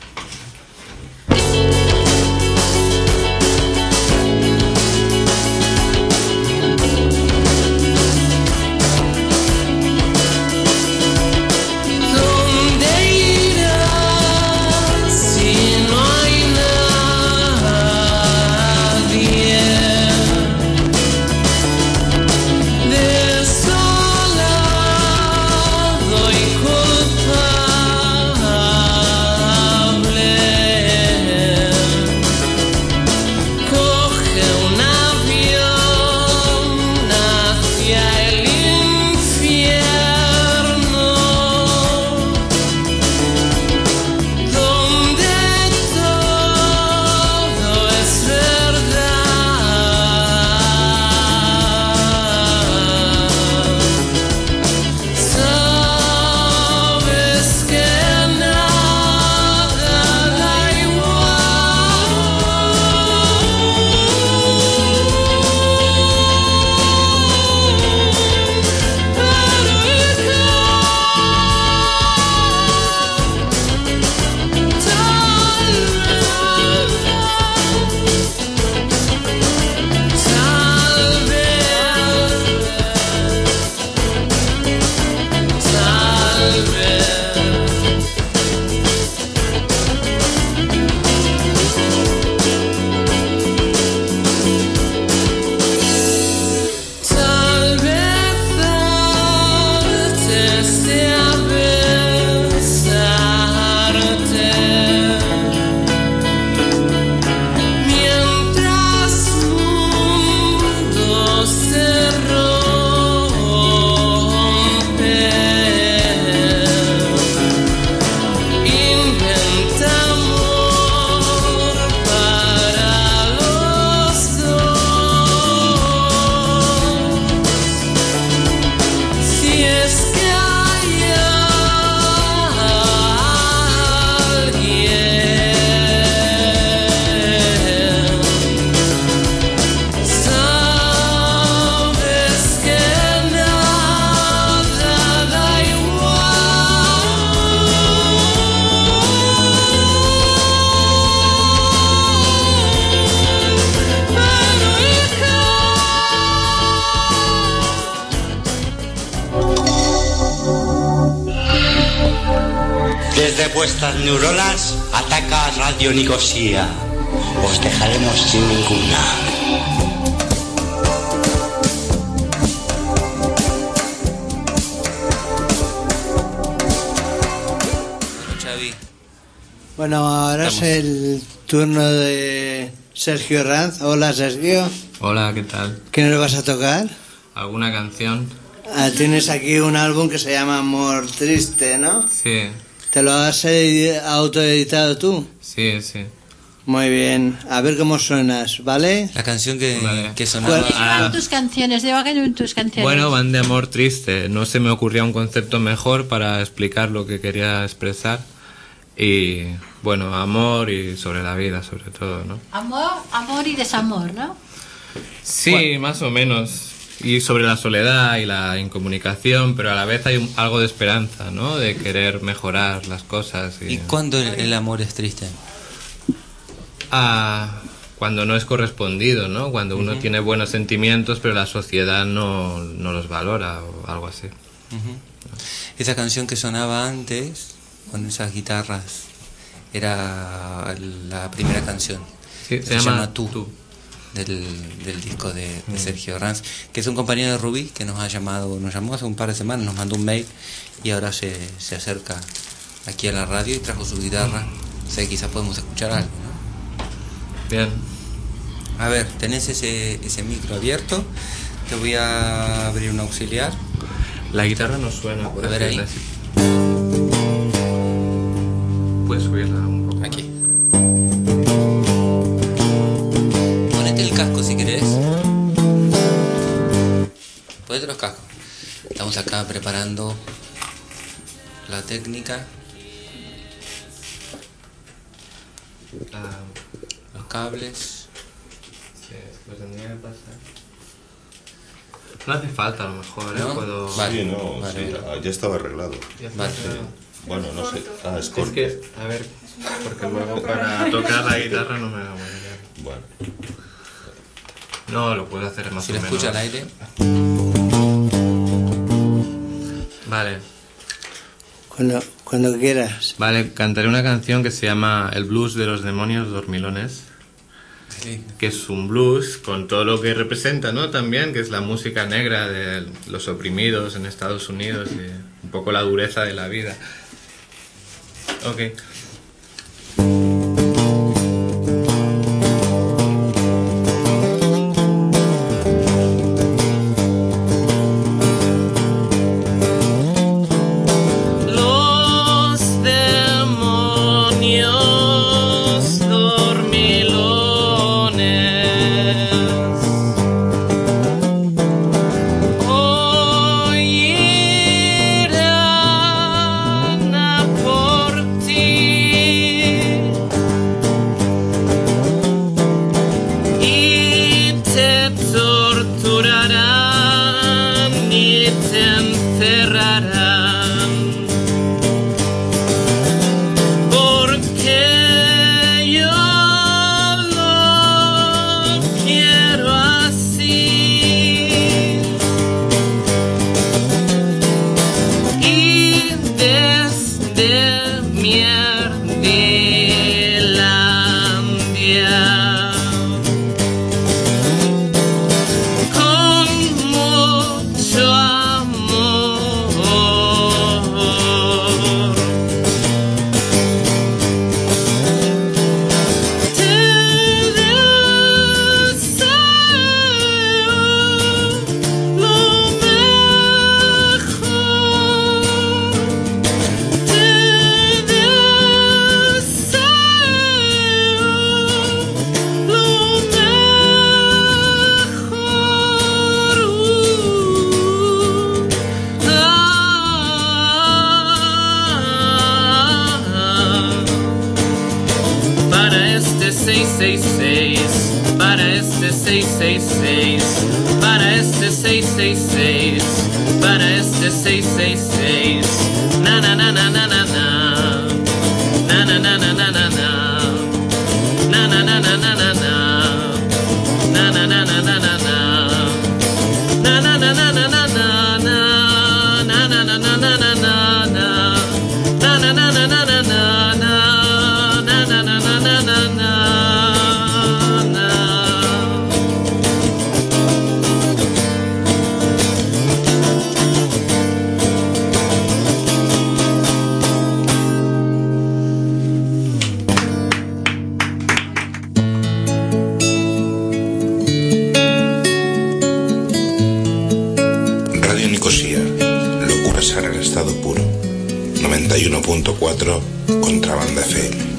Desde vuestras neuronas ataca Radio Nicosia. Os dejaremos sin ninguna. Bueno, ahora es el turno de Sergio Ranz. Hola, Sergio. Hola, ¿qué tal? ¿Qué nos vas a tocar? ¿Alguna canción? Tienes aquí un álbum que se llama Amor Triste, ¿no? Sí. ¿Te lo has autoeditado tú? Sí, sí. Muy bien. A ver cómo suenas, ¿vale? La canción que sonaba... ¿Qué van tus canciones? ¿De qué van tus canciones? Bueno, van de amor triste. No se me ocurría un concepto mejor para explicar lo que quería expresar. Y, bueno, amor y sobre la vida, sobre todo, ¿no? Amor y desamor, ¿no? Sí, más o menos. Y sobre la soledad y la incomunicación, pero a la vez hay algo de esperanza, ¿no? De querer mejorar las cosas. ¿Y cuándo el amor es triste? Cuando no es correspondido, ¿no? Cuando uno tiene buenos sentimientos, pero la sociedad no los valora o algo así. Esa canción que sonaba antes, con esas guitarras, era la primera canción. Sí, se llama Tú. Del disco de Sergio Ranz, que es un compañero de Rubí que nos llamó hace un par de semanas, nos mandó un mail y ahora se acerca aquí a la radio y trajo su guitarra. O sea, quizás podemos escuchar algo, ¿no? Bien. A ver, tenés ese micro abierto, te voy a abrir un auxiliar. La guitarra no suena, a ver ahí. Puedes subirla un poco. Aquí. El casco si querés. Ponete los cascos. Estamos acá preparando la técnica, los cables. Sí, lo tendría que pasar. No hace falta, a lo mejor, ¿no? Puedo... Vale. Sí, no, vale. Sí, ya estaba arreglado. Vale. Bueno, no sé. Es Es que, a ver, porque luego para tocar la guitarra no me da buena idea. Bueno. No, lo puedo hacer más o menos. Si lo escucha al aire. Vale. Cuando quieras. Vale, cantaré una canción que se llama El blues de los demonios dormilones. Sí. Que es un blues con todo lo que representa, ¿no? También, que es la música negra de los oprimidos en Estados Unidos y un poco la dureza de la vida. Ok. Para este 666, para este 666, para este 666. Na na na na na na na. Na na na na na na na. Na na na na na na na. Na na na na na na na. Na na na na na na na. Na na na na na na na. Na na na na na na na. Na na na na na na na. Radio Nicosia, locuras en el estado puro. 91.4 Contrabanda FM.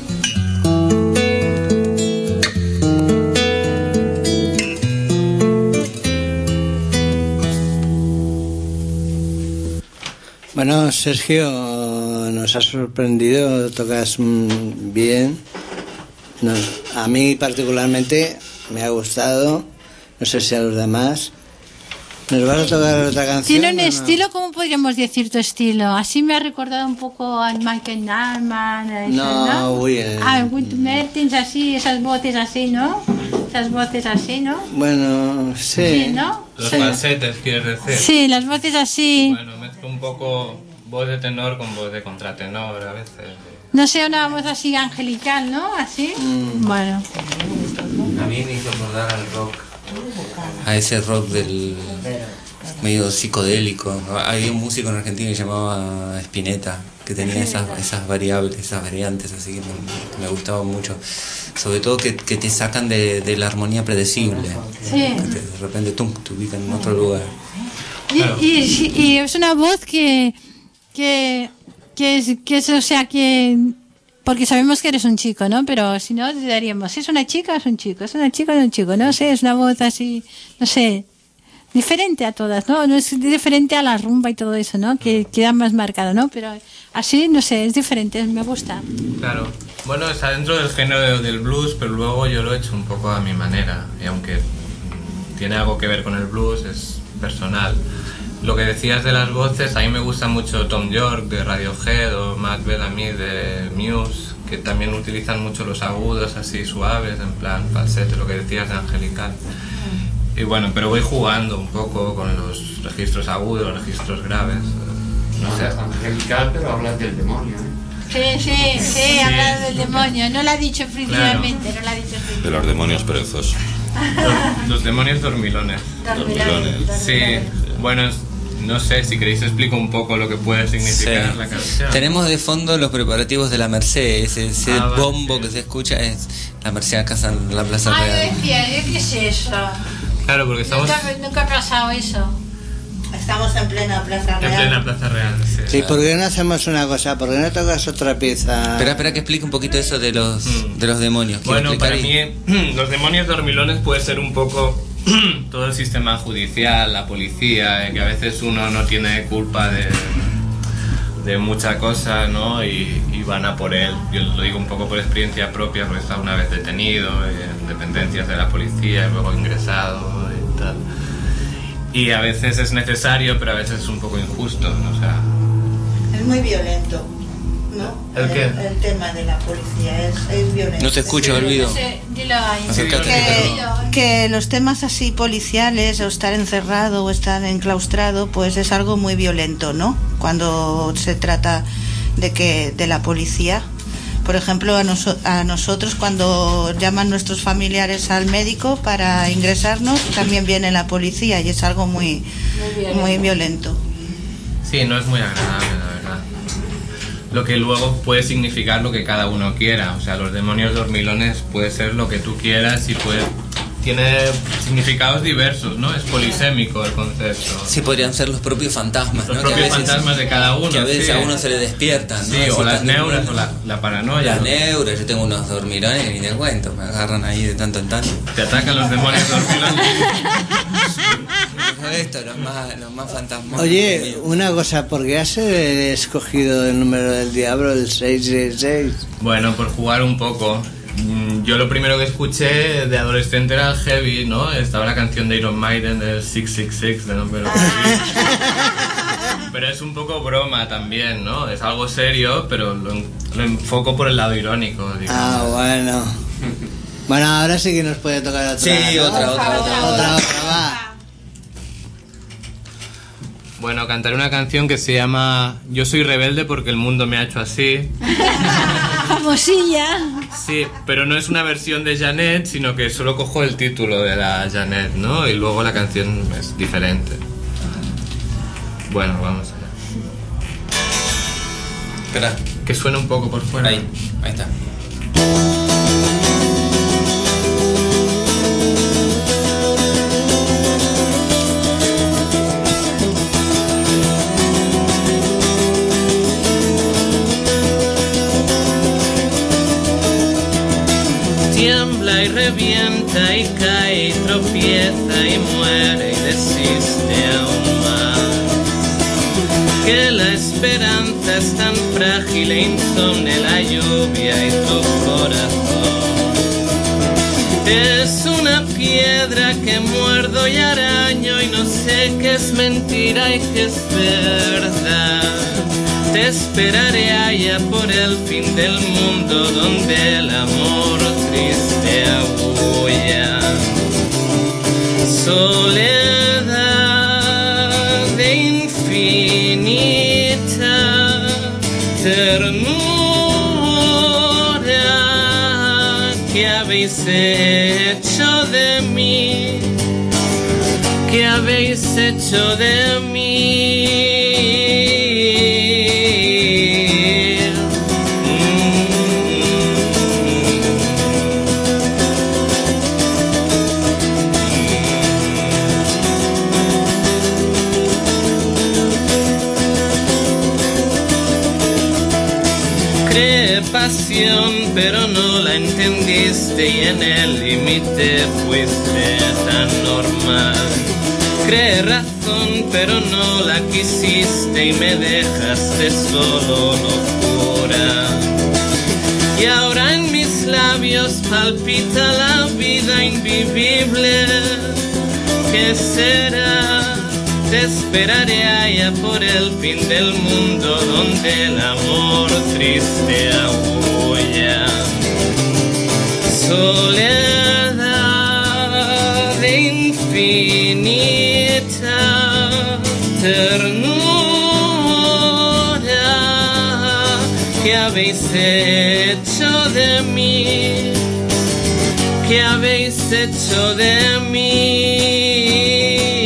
Bueno, Sergio, nos has sorprendido, tocas bien. A mí particularmente me ha gustado No sé si a los demás. ¿Nos vas a tocar otra canción? Tiene un o no? estilo, ¿cómo podríamos decir tu estilo? Así me ha recordado un poco a Michael Nyman. No, Will. Will Mertens, así, esas voces así, ¿no? Esas voces así, ¿no? Bueno, sí. Sí, ¿no? Los Sí. falsetes, quieres decir. Sí, las voces así. Bueno, mezclo un poco voz de tenor con voz de contratenor a veces. No sé, una voz así angelical, ¿no? Así. Bueno. A mí me hizo acordar al rock, a ese rock del medio psicodélico. Había un músico en Argentina que se llamaba Spinetta, que tenía esas variables, esas variantes, así que me gustaba mucho. Sobre todo que te sacan de la armonía predecible. Sí. Que de repente te ubican en otro lugar. Y es una voz que es, o sea, que... Porque sabemos que eres un chico, ¿no? Pero si no, te daríamos, ¿es una chica o es un chico? ¿Es una chica o es un chico? No sé, es una voz así, no sé, diferente a todas, ¿no? No es diferente a la rumba y todo eso, ¿no? Que queda más marcado, ¿no? Pero así, no sé, es diferente, me gusta. Claro. Bueno, está dentro del género del blues, pero luego yo lo he hecho un poco a mi manera. Y aunque tiene algo que ver con el blues, es personal. Lo que decías de las voces, a mí me gusta mucho Tom York de Radiohead o Matt Bellamy de Muse, que también utilizan mucho los agudos así suaves, en plan falsete, lo que decías de angelical. Y bueno, pero voy jugando un poco con los registros agudos, los registros graves. No sé. Angelical, pero hablas del demonio, ¿eh? Sí, habla del demonio, no lo ha dicho principalmente, no lo ha dicho principalmente. De los demonios perezosos. Los demonios dormilones. Dormilones. Sí, bueno, no sé, si queréis explico un poco lo que puede significar Sí. la canción. Tenemos de fondo los preparativos de la Merced, ese vale, bombo que se escucha es la Merced acá en la Plaza Ah, Real. yo decía, ¿qué es eso? Claro, porque estamos Nunca ha pasado eso. Estamos en plena Plaza en plena Plaza Real. Sí. Sí, ¿por qué no hacemos una cosa? ¿Por qué no tocas otra pieza? Espera que explique un poquito eso de los demonios. Quiero Bueno, para explicar mí los demonios dormilones puede ser un poco todo el sistema judicial, la policía, que a veces uno no tiene culpa de mucha cosa, ¿no? Y van a por él. Yo lo digo un poco por experiencia propia, porque he estado una vez detenido en dependencias de la policía y luego ingresado y tal. Y a veces es necesario, pero a veces es un poco injusto, ¿no? O sea, Es muy violento, ¿no? ¿El qué? El tema de la policía es violento. No te escucho, Olvido. Dilo ahí. Que los temas así policiales, o estar encerrado o estar enclaustrado, pues es algo muy violento, ¿no? Cuando se trata de la policía. Por ejemplo, a nosotros cuando llaman nuestros familiares al médico para ingresarnos, también viene la policía y es algo muy violento. sí, no es muy agradable, la verdad. Lo que luego puede significar lo que cada uno quiera. O sea, los demonios dormilones puede ser lo que tú quieras y tiene significados diversos, ¿no? Es polisémico el concepto. Sí, podrían ser los propios fantasmas, Los ¿no? propios fantasmas de cada uno. Que a veces sí. a uno se le despiertan, ¿no? Sí, Si o las estás neuras, o durmiendo. la paranoia. Las neuras, yo tengo unos dormilones que ni te cuento, me agarran ahí de tanto en tanto. Te atacan los demonios dormilones. Esto, los más fantasmas. Oye, una cosa, ¿por qué has escogido el número del diablo, el 666? Bueno, por jugar un poco. Yo lo primero que escuché de adolescente era el heavy, ¿no? Estaba la canción de Iron Maiden del 666 de nombre. Pero es un poco broma también, ¿no? Es algo serio, pero lo enfoco por el lado irónico, digamos. Ah, bueno. Bueno, ahora sí que nos puede tocar otra. Sí, ¿no? otra, va. Bueno, cantaré una canción que se llama Yo soy rebelde porque el mundo me ha hecho así. Famosilla. Sí, pero no es una versión de Janet, sino que solo cojo el título de la Janet, ¿no? Y luego la canción es diferente. Bueno, vamos allá. Espera. Que suene un poco por fuera. Ahí está. Tiembla y revienta y cae y tropieza y muere y desiste aún más. Que la esperanza es tan frágil e insomne la lluvia y tu corazón. Es una piedra piedra que muerdo y araño y no sé qué es mentira y qué es verdad. Te esperaré allá por el fin del mundo donde el amor triste aúlla. Soledad de infinita ternura, ¿qué habéis hecho de mí? ¿Qué habéis hecho de mí? Pasión, pero no la entendiste y en el límite fuiste tan normal. Creé razón, pero no la quisiste y me dejaste solo locura. Y ahora en mis labios palpita la vida invivible. ¿Qué será? Te esperaré allá por el fin del mundo donde el amor triste aúlla. Soledad de infinita ternura, ¿qué habéis hecho de mí? ¿Qué habéis hecho de mí?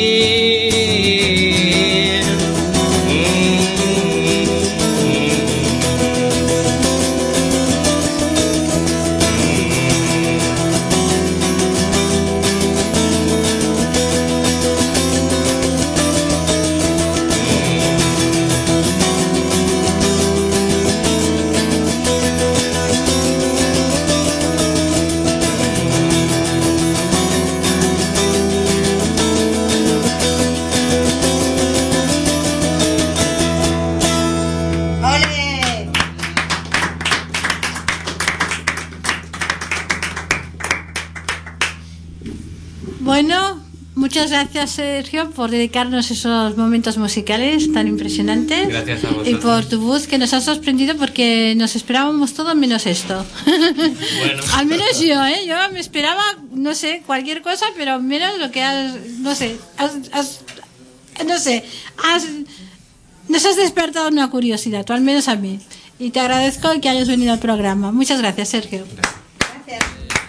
Muchas gracias, Sergio, por dedicarnos esos momentos musicales tan impresionantes. Gracias a vosotros. Y por tu voz, que nos has sorprendido porque nos esperábamos todo menos esto. Bueno. Al menos yo, ¿eh? Yo me esperaba, no sé, cualquier cosa, pero menos lo que has, no sé, nos has despertado una curiosidad, tú al menos a mí. Y te agradezco que hayas venido al programa. Muchas gracias, Sergio. Gracias.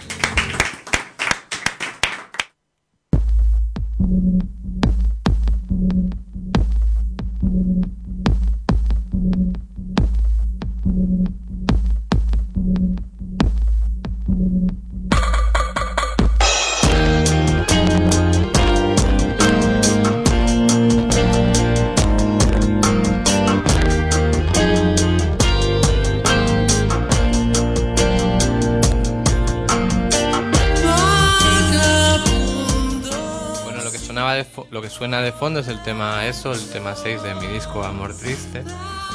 Lo que suena de fondo es el tema Eso, el tema 6 de mi disco Amor Triste.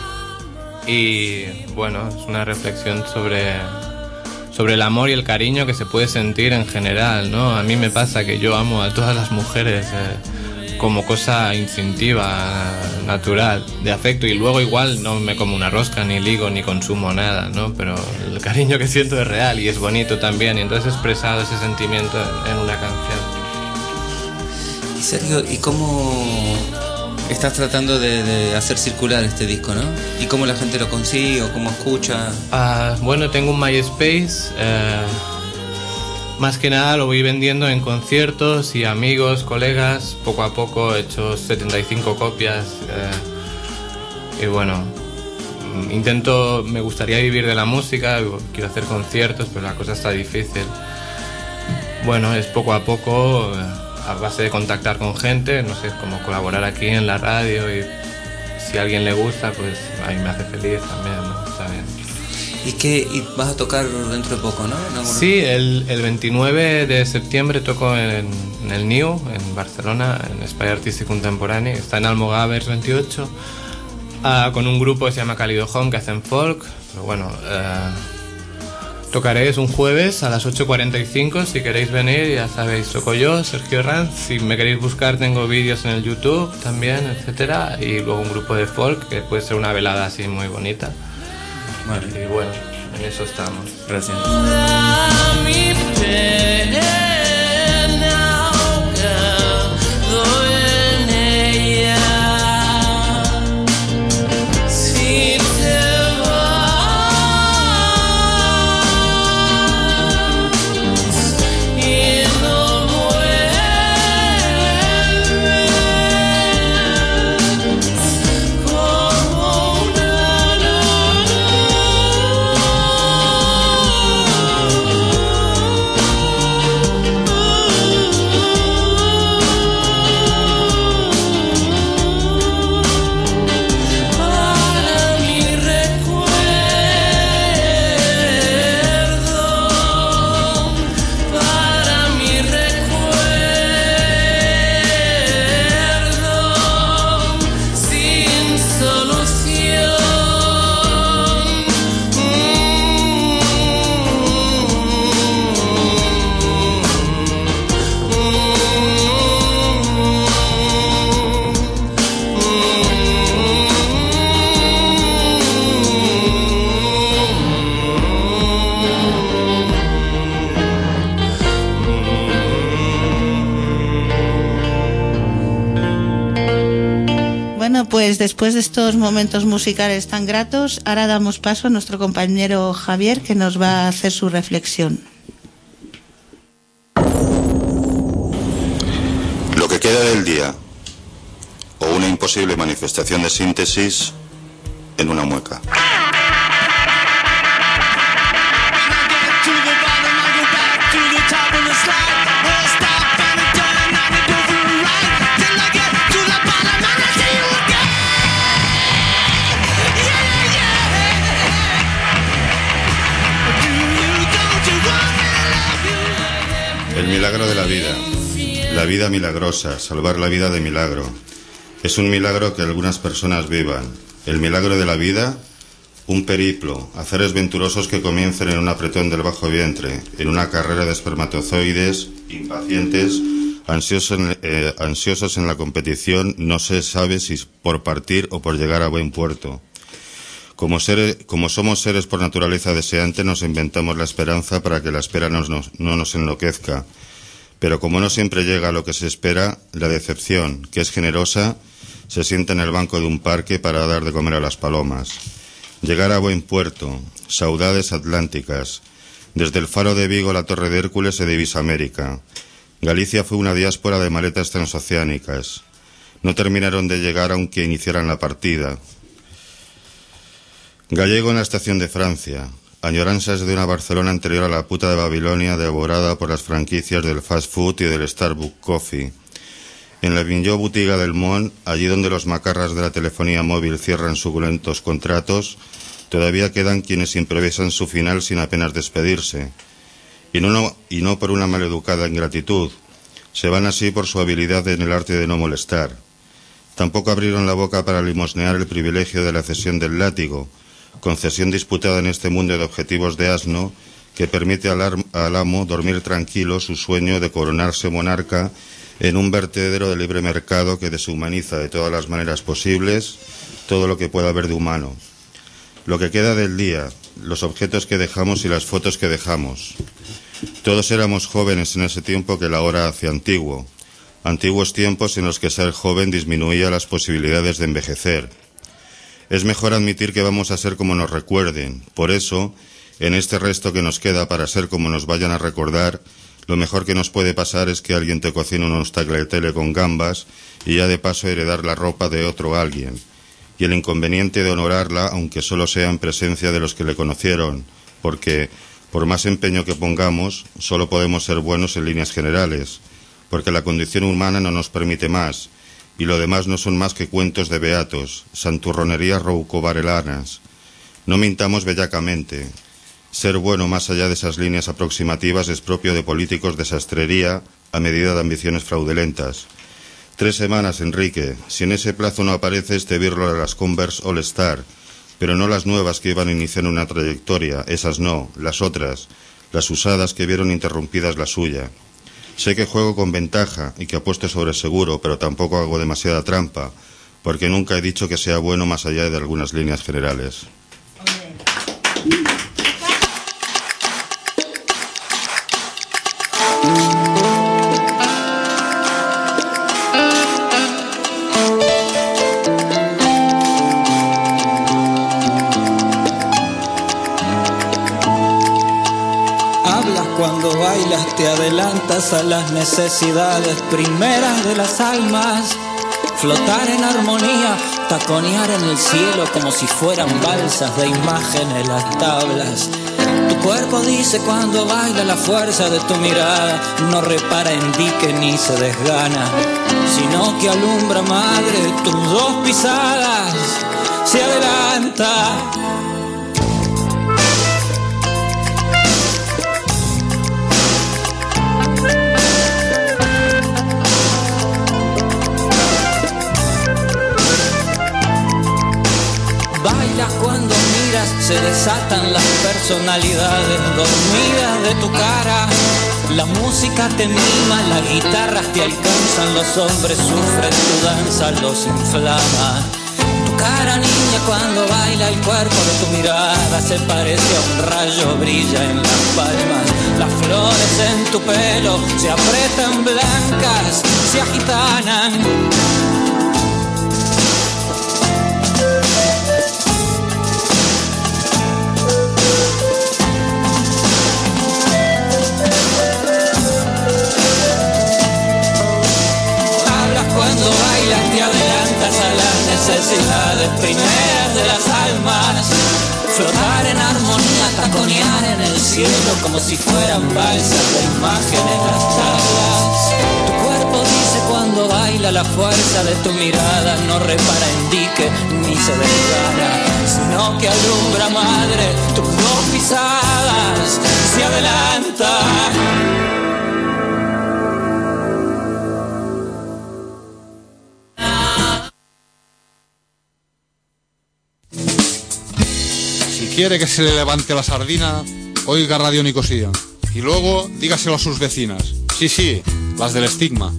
Y bueno, es una reflexión sobre el amor y el cariño que se puede sentir en general, ¿no? A mí me pasa que yo amo a todas las mujeres como cosa instintiva, natural, de afecto, y luego igual no me como una rosca, ni ligo, ni consumo nada, ¿no? Pero el cariño que siento es real y es bonito también, y entonces he expresado ese sentimiento en una canción. Y Sergio, ¿y cómo estás tratando de hacer circular este disco, no? ¿Y cómo la gente lo consigue o cómo escucha? Bueno, tengo un MySpace. Más que nada lo voy vendiendo en conciertos y amigos, colegas. Poco a poco he hecho 75 copias. Y bueno, me gustaría vivir de la música, quiero hacer conciertos, pero la cosa está difícil. Bueno, es poco a poco, a base de contactar con gente, no sé, como colaborar aquí en la radio, y si a alguien le gusta, pues a mí me hace feliz también, ¿no? Está bien. ¿Y vas a tocar dentro de poco, no? Sí, el 29 de septiembre toco en el New, en Barcelona, en Espai Artístic Contemporani, está en Almogàvers 28, con un grupo que se llama Calido Home, que hacen folk, pero bueno, Tocaré es un jueves a las 8:45, si queréis venir, ya sabéis, toco yo, Sergio Ranz. Si me queréis buscar, tengo vídeos en el YouTube también, etcétera. Y luego un grupo de folk, que puede ser una velada así muy bonita. Vale. Y bueno, en eso estamos. Gracias. Pues después de estos momentos musicales tan gratos, ahora damos paso a nuestro compañero Javier, que nos va a hacer su reflexión. Lo que queda del día, o una imposible manifestación de síntesis en una mueca. El milagro de la vida milagrosa, salvar la vida de milagro. Es un milagro que algunas personas vivan. El milagro de la vida, un periplo, azares venturosos que comiencen en un apretón del bajo vientre, en una carrera de espermatozoides impacientes, ansiosos en la competición, no se sabe si por partir o por llegar a buen puerto. Como somos seres por naturaleza deseantes, nos inventamos la esperanza para que la espera no nos enloquezca. Pero como no siempre llega a lo que se espera, la decepción, que es generosa, se sienta en el banco de un parque para dar de comer a las palomas. Llegar a buen puerto, saudades atlánticas. Desde el faro de Vigo a la Torre de Hércules se divisa América. Galicia fue una diáspora de maletas transoceánicas. No terminaron de llegar aunque iniciaran la partida. Gallego en la estación de Francia. Añoranzas de una Barcelona anterior a la puta de Babilonia, devorada por las franquicias del fast food y del Starbucks Coffee. En la Vignot Boutiga del Mont, allí donde los macarras de la telefonía móvil cierran suculentos contratos, todavía quedan quienes improvisan su final sin apenas despedirse. Y no por una maleducada ingratitud. Se van así por su habilidad en el arte de no molestar. Tampoco abrieron la boca para limosnear el privilegio de la cesión del látigo, concesión disputada en este mundo de objetivos de asno que permite al amo dormir tranquilo su sueño de coronarse monarca en un vertedero de libre mercado que deshumaniza de todas las maneras posibles todo lo que pueda haber de humano. Lo que queda del día, los objetos que dejamos y las fotos que dejamos. Todos éramos jóvenes en ese tiempo que la hora hace antiguo. Antiguos tiempos en los que ser joven disminuía las posibilidades de envejecer. Es mejor admitir que vamos a ser como nos recuerden. Por eso, en este resto que nos queda para ser como nos vayan a recordar, lo mejor que nos puede pasar es que alguien te cocine unos tagliatelle con gambas y ya de paso heredar la ropa de otro alguien. Y el inconveniente de honorarla, aunque solo sea en presencia de los que le conocieron, porque, por más empeño que pongamos, solo podemos ser buenos en líneas generales, porque la condición humana no nos permite más, y lo demás no son más que cuentos de beatos, santurronerías roucobarelanas. No mintamos bellacamente. Ser bueno más allá de esas líneas aproximativas es propio de políticos de sastrería a medida de ambiciones fraudulentas. 3 semanas, Enrique. Si en ese plazo no aparece este birlo de las Converse All Star, pero no las nuevas que iban a iniciar una trayectoria, esas no, las otras, las usadas que vieron interrumpidas la suya. Sé que juego con ventaja y que apuesto sobre seguro, pero tampoco hago demasiada trampa, porque nunca he dicho que sea bueno más allá de algunas líneas generales. Cuando bailas te adelantas a las necesidades primeras de las almas. Flotar en armonía, taconear en el cielo como si fueran balsas de imágenes las tablas. Tu cuerpo dice cuando baila la fuerza de tu mirada, no repara en dique ni se desgana, sino que alumbra, madre, tus dos pisadas, se adelanta. Bailas cuando miras, se desatan las personalidades dormidas de tu cara. La música te mima, las guitarras te alcanzan, los hombres sufren, tu danza los inflama. Tu cara niña cuando baila, el cuerpo de tu mirada se parece a un rayo, brilla en las palmas. Las flores en tu pelo se aprietan blancas, se agitanan. Cuando bailas te adelantas a las necesidades primeras de las almas. Flotar en armonía, taconear en el cielo como si fueran balsas de imágenes las tablas. Tu cuerpo dice cuando baila, la fuerza de tu mirada no repara en dique ni se desgana, sino que alumbra, madre, tus dos pisadas, se adelanta. Quiere que se le levante la sardina, oiga Radio Nicosía. Y luego dígaselo a sus vecinas. Sí, las del estigma.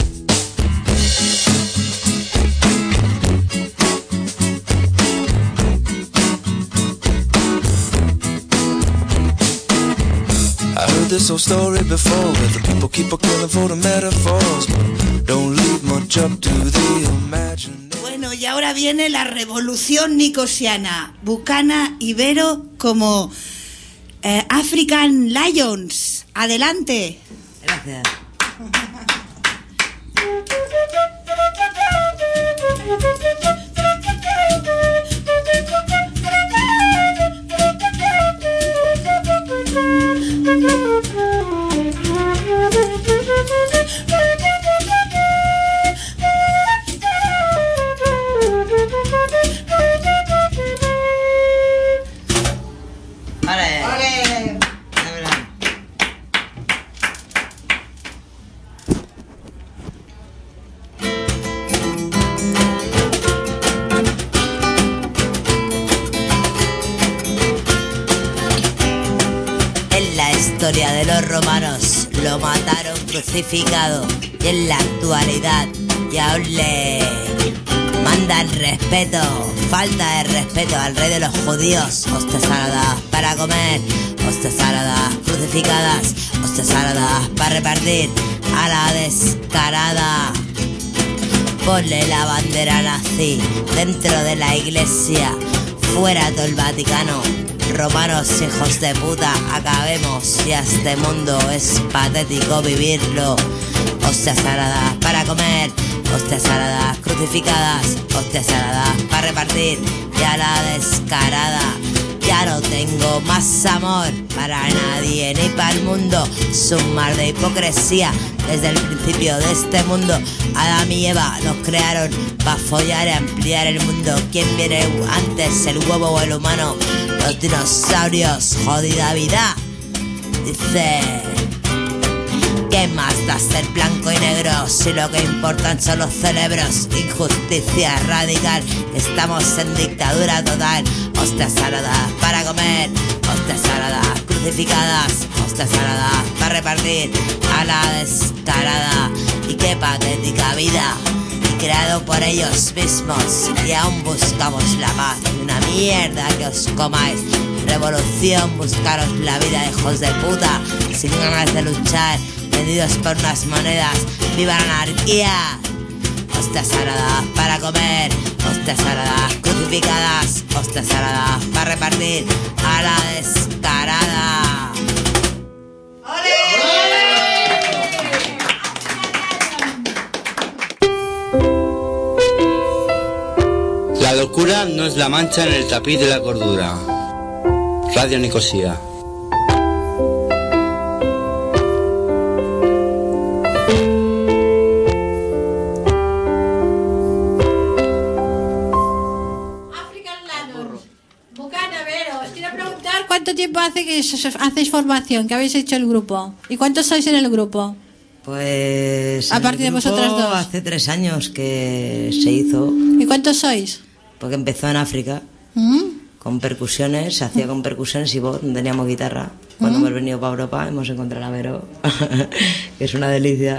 I heard this old story before, where the people keep a killing for the metaphors, but don't leave much up to the imagination. Bueno, y ahora viene la revolución nicosiana. Bucana y Vero como African Lions. Adelante. Gracias. Historia de los romanos, lo mataron crucificado y en la actualidad ya aún le mandan respeto, falta de respeto al rey de los judíos. Hostias saladas para comer, hostias saladas crucificadas, hostias saladas para repartir a la descarada. Ponle la bandera nazi dentro de la iglesia, fuera todo el Vaticano. Romanos, hijos de puta, acabemos, ya este mundo es patético vivirlo. Hostias saladas para comer, hostias saladas crucificadas, hostias saladas para repartir, ya la descarada. Ya no tengo más amor para nadie ni para el mundo. Es un mar de hipocresía desde el principio de este mundo. Adán y Eva nos crearon para follar y ampliar el mundo. ¿Quién viene antes, el huevo o el humano? Los dinosaurios, jodida vida. Dice: ¿Qué más da ser blanco y negro si lo que importan son los cerebros? Injusticia radical, estamos en dictadura total. Hostias saladas para comer, hostias saladas crucificadas, hostias saladas para repartir a la descarada. Y qué patética vida, creado por ellos mismos, y aún buscamos la paz. Una mierda que os comáis. Revolución, buscaros la vida, hijos de puta, sin ganas de luchar, vendidos por unas monedas. ¡Viva la anarquía! Hostias saladas para comer, hostias saladas crucificadas, hostias saladas para repartir a la descarada. La locura no es la mancha en el tapiz de la cordura. Radio Nicosia. ¿Cuánto tiempo hace que hacéis formación, que habéis hecho el grupo? ¿Y cuántos sois en el grupo? Pues aparte de vosotras dos. Hace 3 años que se hizo. ¿Y cuántos sois? Porque empezó en África con percusiones, se hacía con percusiones y voz, no teníamos guitarra. Cuando hemos venido para Europa hemos encontrado a Vero, que es una delicia.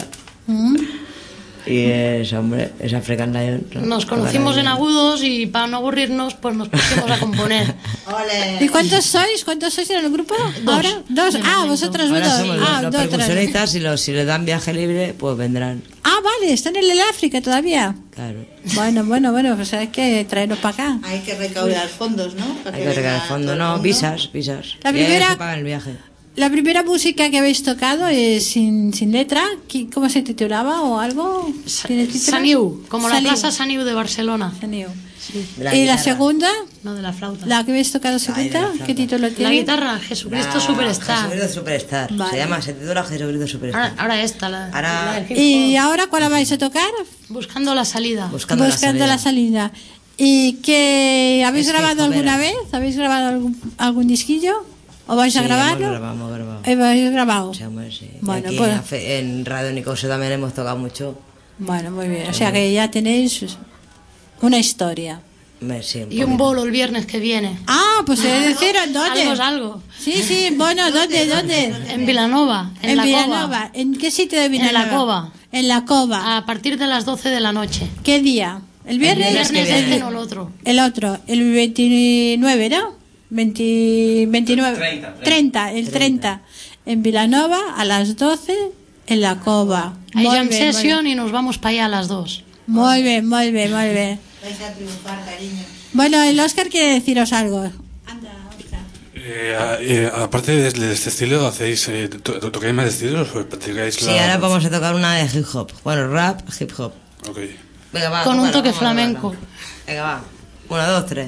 Y es, hombre, es African Lion. Nos conocimos en agudos y para no aburrirnos pues nos pusimos a componer. ¿Y cuántos sois? ¿Cuántos sois en el grupo? Dos. ¿Ahora? ¿Dos? Ah, vosotros dos. Ahora somos los percusionistas y si les dan viaje libre, pues vendrán. Ah, vale, están en el África todavía. Claro. Bueno, pues hay que traerlos para acá. Hay que recaudar fondos, ¿no? Hay que recaudar fondos, no, visas. La primera... se paga el viaje. La primera música que habéis tocado es sin letra. ¿Cómo se titulaba o algo? ¿Tiene título? Saniu, como Saniu. la plaza Saniu de Barcelona. Saniu. Sí. ¿Y la segunda? No, de la flauta. ¿La que habéis tocado segunda? ¿Qué título tiene? La guitarra, Jesucristo Superstar. Jesucristo Superstar. Vale. Se titula Jesucristo Superstar. Ahora esta, la del hip hop. ¿Y ahora cuál vais a tocar? Buscando la salida. Buscando la salida. ¿Y qué habéis grabado alguna vez? ¿Habéis grabado algún disquillo? ¿O vais a grabarlo? Hemos grabado. ¿Habéis grabado? Sí, hombre, sí. Bueno, aquí pues... en Radio Nicosia también hemos tocado mucho. Bueno, muy bien. O sea que ya tenéis una historia. Sí, y un bolo el viernes que viene. Ah, pues he de decir, ¿dónde? Algo. Sí, bueno, ¿dónde? En Vilanova, en la Vilanova. Cova. ¿En qué sitio de Vilanova? En la Cova. En la Cova. A partir de las 12 de la noche. ¿Qué día? ¿El viernes? El viernes este o el otro. El otro, el 29, ¿no? 29. 30. En Vilanova a las 12 en la Cova. Hay jam session y nos vamos para allá a las 2. Muy bien. Vais a triunfar, cariño. Bueno, el Óscar quiere deciros algo. Aparte de este estilo, ¿hacéis tocáis más estilos o practicáis Sí, ahora vamos a tocar una de hip hop. Bueno, rap, hip hop. Okay. Venga, va, con un toque flamenco. Venga, va. 1, 2, 3.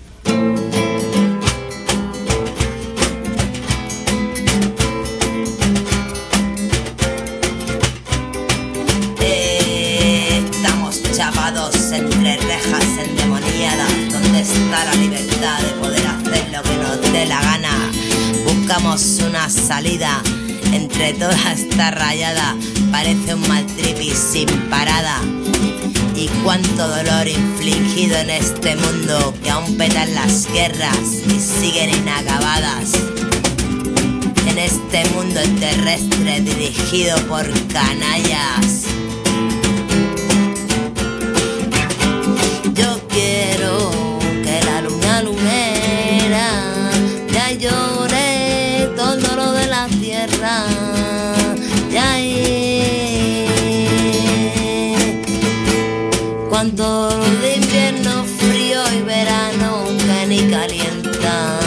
Estamos chapados entre rejas endemoniadas. ¿Dónde está la libertad de poder hacer lo que nos dé la gana? Buscamos una salida entre toda esta rayada. Parece un mal tripi sin parada. Y cuánto dolor infligido en este mundo, que aún petan las guerras y siguen inacabadas. En este mundo terrestre dirigido por canallas. Yo quiero que la luna lunera ya llore todo lo de la tierra. Ya cuando de invierno, frío y verano, que ni calienta.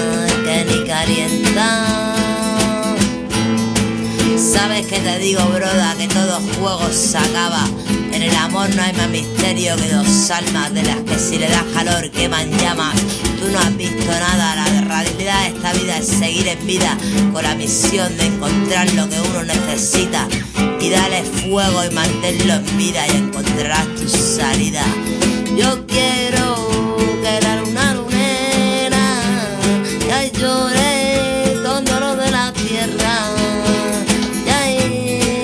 Sabes que te digo, broda, que todo juego se acaba. En el amor no hay más misterio que dos almas, de las que si le das calor queman llamas. Tú no has visto nada, la realidad de esta vida es seguir en vida, con la misión de encontrar lo que uno necesita. Y dale fuego y manténlo en vida y encontrarás tu salida. Yo quiero que la luna lunera ya llore todo lo de la tierra. Ya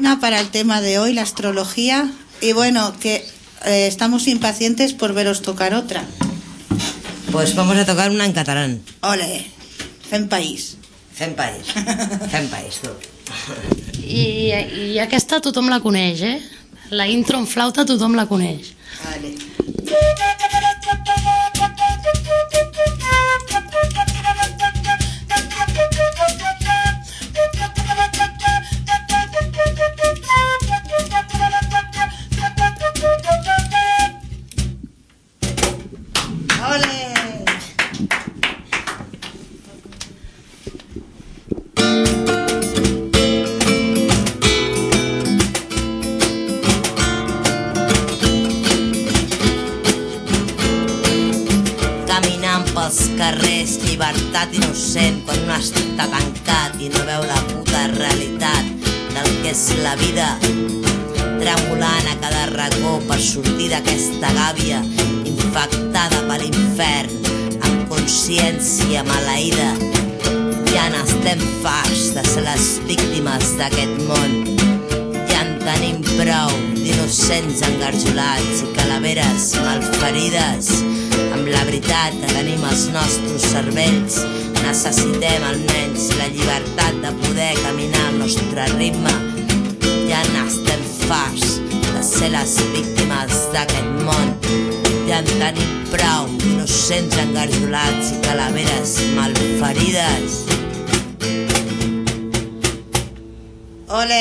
digna para el tema de hoy, la astrología. Y bueno, que estamos impacientes por veros tocar otra. Pues vamos a tocar una en catalán. Ole, fem país. Fem país. Fem país, tu. I aquesta tothom la coneix, eh? La intro en flauta tothom la coneix. Vale. Carrers, llibertat innocent quan un està tancat i no veu la puta realitat del que és la vida, tremolant a cada racó per sortir d'aquesta gàbia infectada per l'infern amb consciència maleïda. Ja n'estem farts de ser les víctimes d'aquest món, ja en tenim prou d'innocents engarjolats i calaveres malferides. Amb la veritat que tenim als nostres cervells necessitem almenys la llibertat de poder caminar al nostre ritme. Ja n'estem farts de ser les víctimes d'aquest món, ja en tenim prou d'innocents engarjolats i calaveres malferides. Ole!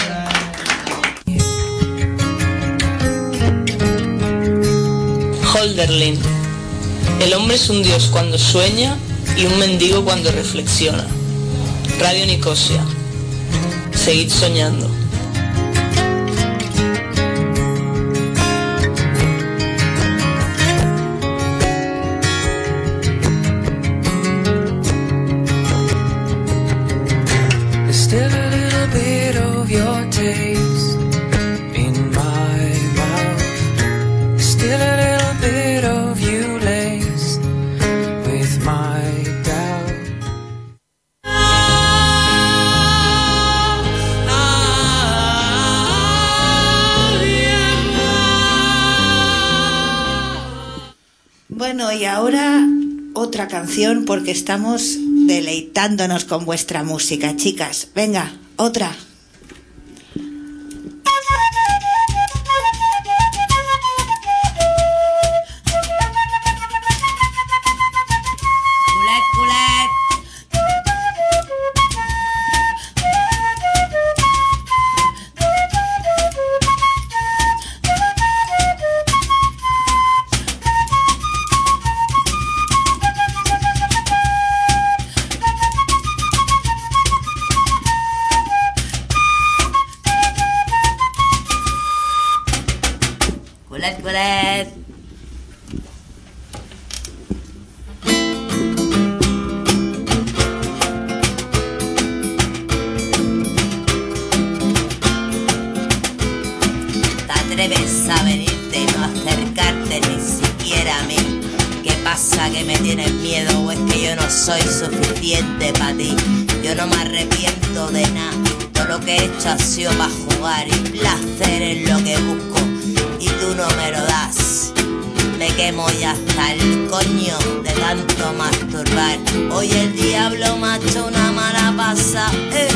Hölderlin. El hombre es un dios cuando sueña y un mendigo cuando reflexiona. Radio Nicosia. Seguid soñando. There's still a little bit of your taste in my mouth. Still a little bit of you laced with my doubt. Bueno, y ahora otra canción porque estamos deleitándonos con vuestra música, chicas. Venga, otra. Atreves a venirte y no acercarte ni siquiera a mí. ¿Qué pasa, que me tienes miedo o es que yo no soy suficiente para ti? Yo no me arrepiento de nada, todo lo que he hecho ha sido para jugar y placer es lo que busco y tú no me lo das. Me quemo ya hasta el coño de tanto masturbar. Hoy el diablo me ha hecho una mala pasada,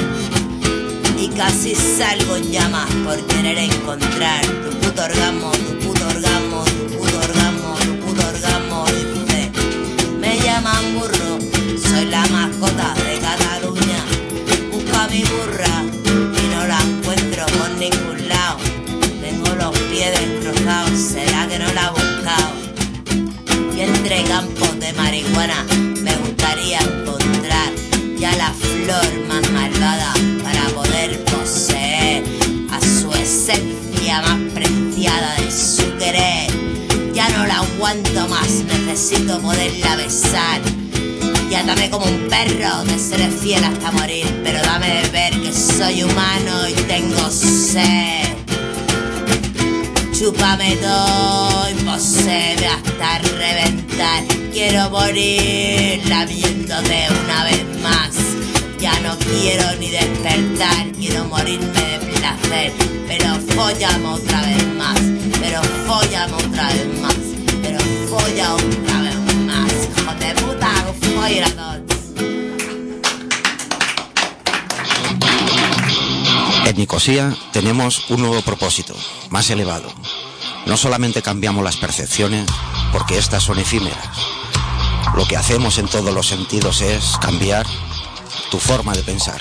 y casi salgo en llamas por querer encontrar tu puto orgasmo, tu puto orgasmo, tu puto orgasmo, tu puto orgasmo. Dice, me llaman burro, soy la mascota de Cataluña. Busco a mi burra y no la encuentro por ningún lado. Tengo los pies destrozados, será que no la he buscado. Y entre campos de marihuana me gustaría encontrar ya la flor más malvada para poder poseer a su esencia más preciada de su querer. Ya no la aguanto más, necesito poderla besar. Y atame como un perro, te seré fiel hasta morir, pero dame de ver que soy humano y tengo sed. Chúpame todo y poséeme hasta reventar. Quiero morir lamiéndote una vez más. Ya no quiero ni despertar, quiero morirme de hacer. Pero fóllame otra vez más, pero fóllame otra vez más, pero folla otra vez más. Hijo de puta, folla a todos. En Nicosia tenemos un nuevo propósito, más elevado. No solamente cambiamos las percepciones, porque estas son efímeras. Lo que hacemos en todos los sentidos es cambiar tu forma de pensar.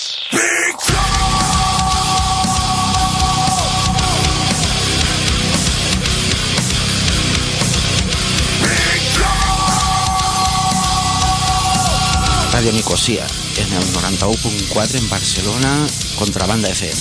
Radio Nicosia, en el 91.4 en Barcelona, Contrabanda FM.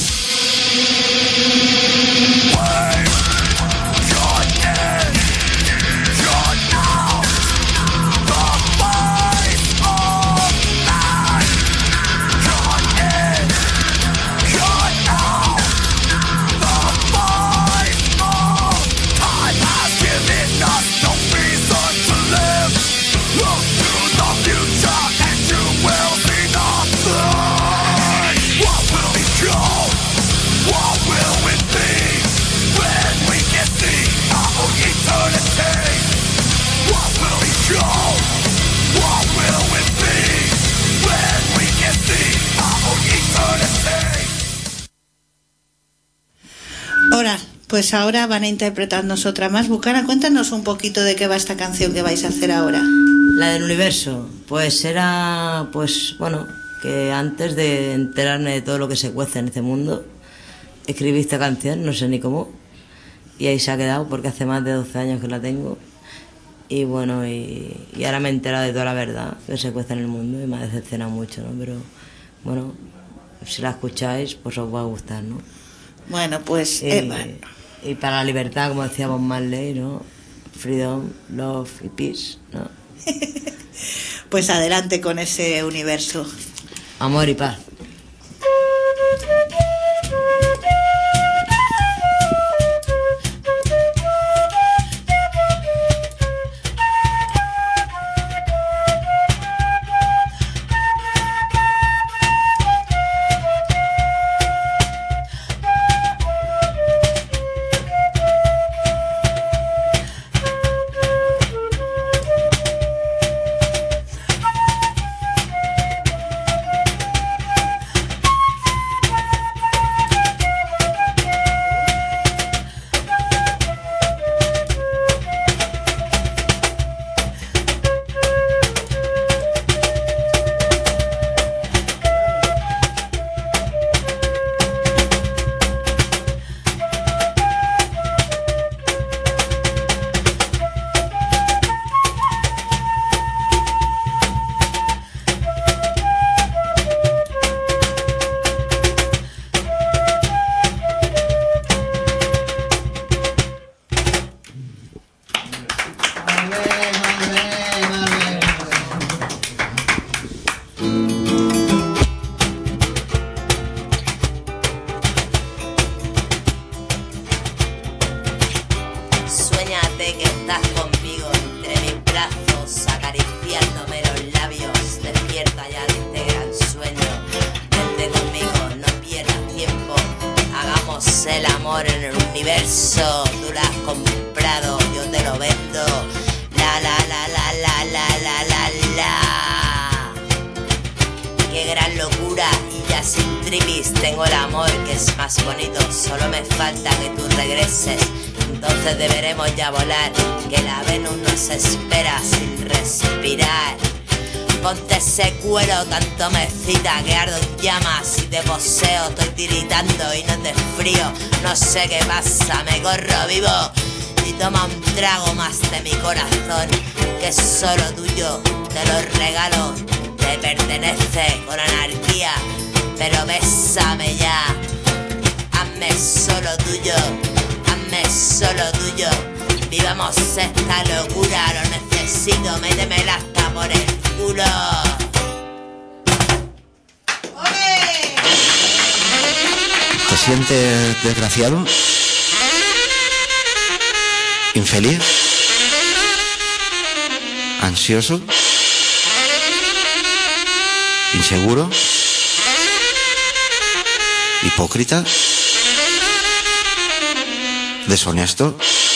Ahora, pues ahora van a interpretarnos otra más. Bucana, cuéntanos un poquito de qué va esta canción que vais a hacer ahora. La del universo, pues era, pues bueno, que antes de enterarme de todo lo que se cuece en este mundo, escribí esta canción, no sé ni cómo, y ahí se ha quedado porque hace más de 12 años que la tengo. Y bueno, y ahora me he enterado de toda la verdad que se cuece en el mundo y me ha decepcionado mucho, ¿no? Pero bueno, si la escucháis, pues os va a gustar, ¿no? Bueno, pues... y para la libertad, como decía Bob Marley, ¿no? Freedom, love y peace, ¿no? Pues adelante con ese universo. Amor y paz. Tanto me excita que ardo en llamas y te poseo, estoy tiritando y no te frío, no sé qué pasa, me corro vivo y toma un trago más de mi corazón, que es solo tuyo, te lo regalo, te pertenece con anarquía, pero bésame ya, hazme solo tuyo, vivamos esta locura, lo necesito, métemela hasta por el culo. ¿Te sientes desgraciado? ¿Infeliz? ¿Ansioso? ¿Inseguro? hipócrita, deshonesto,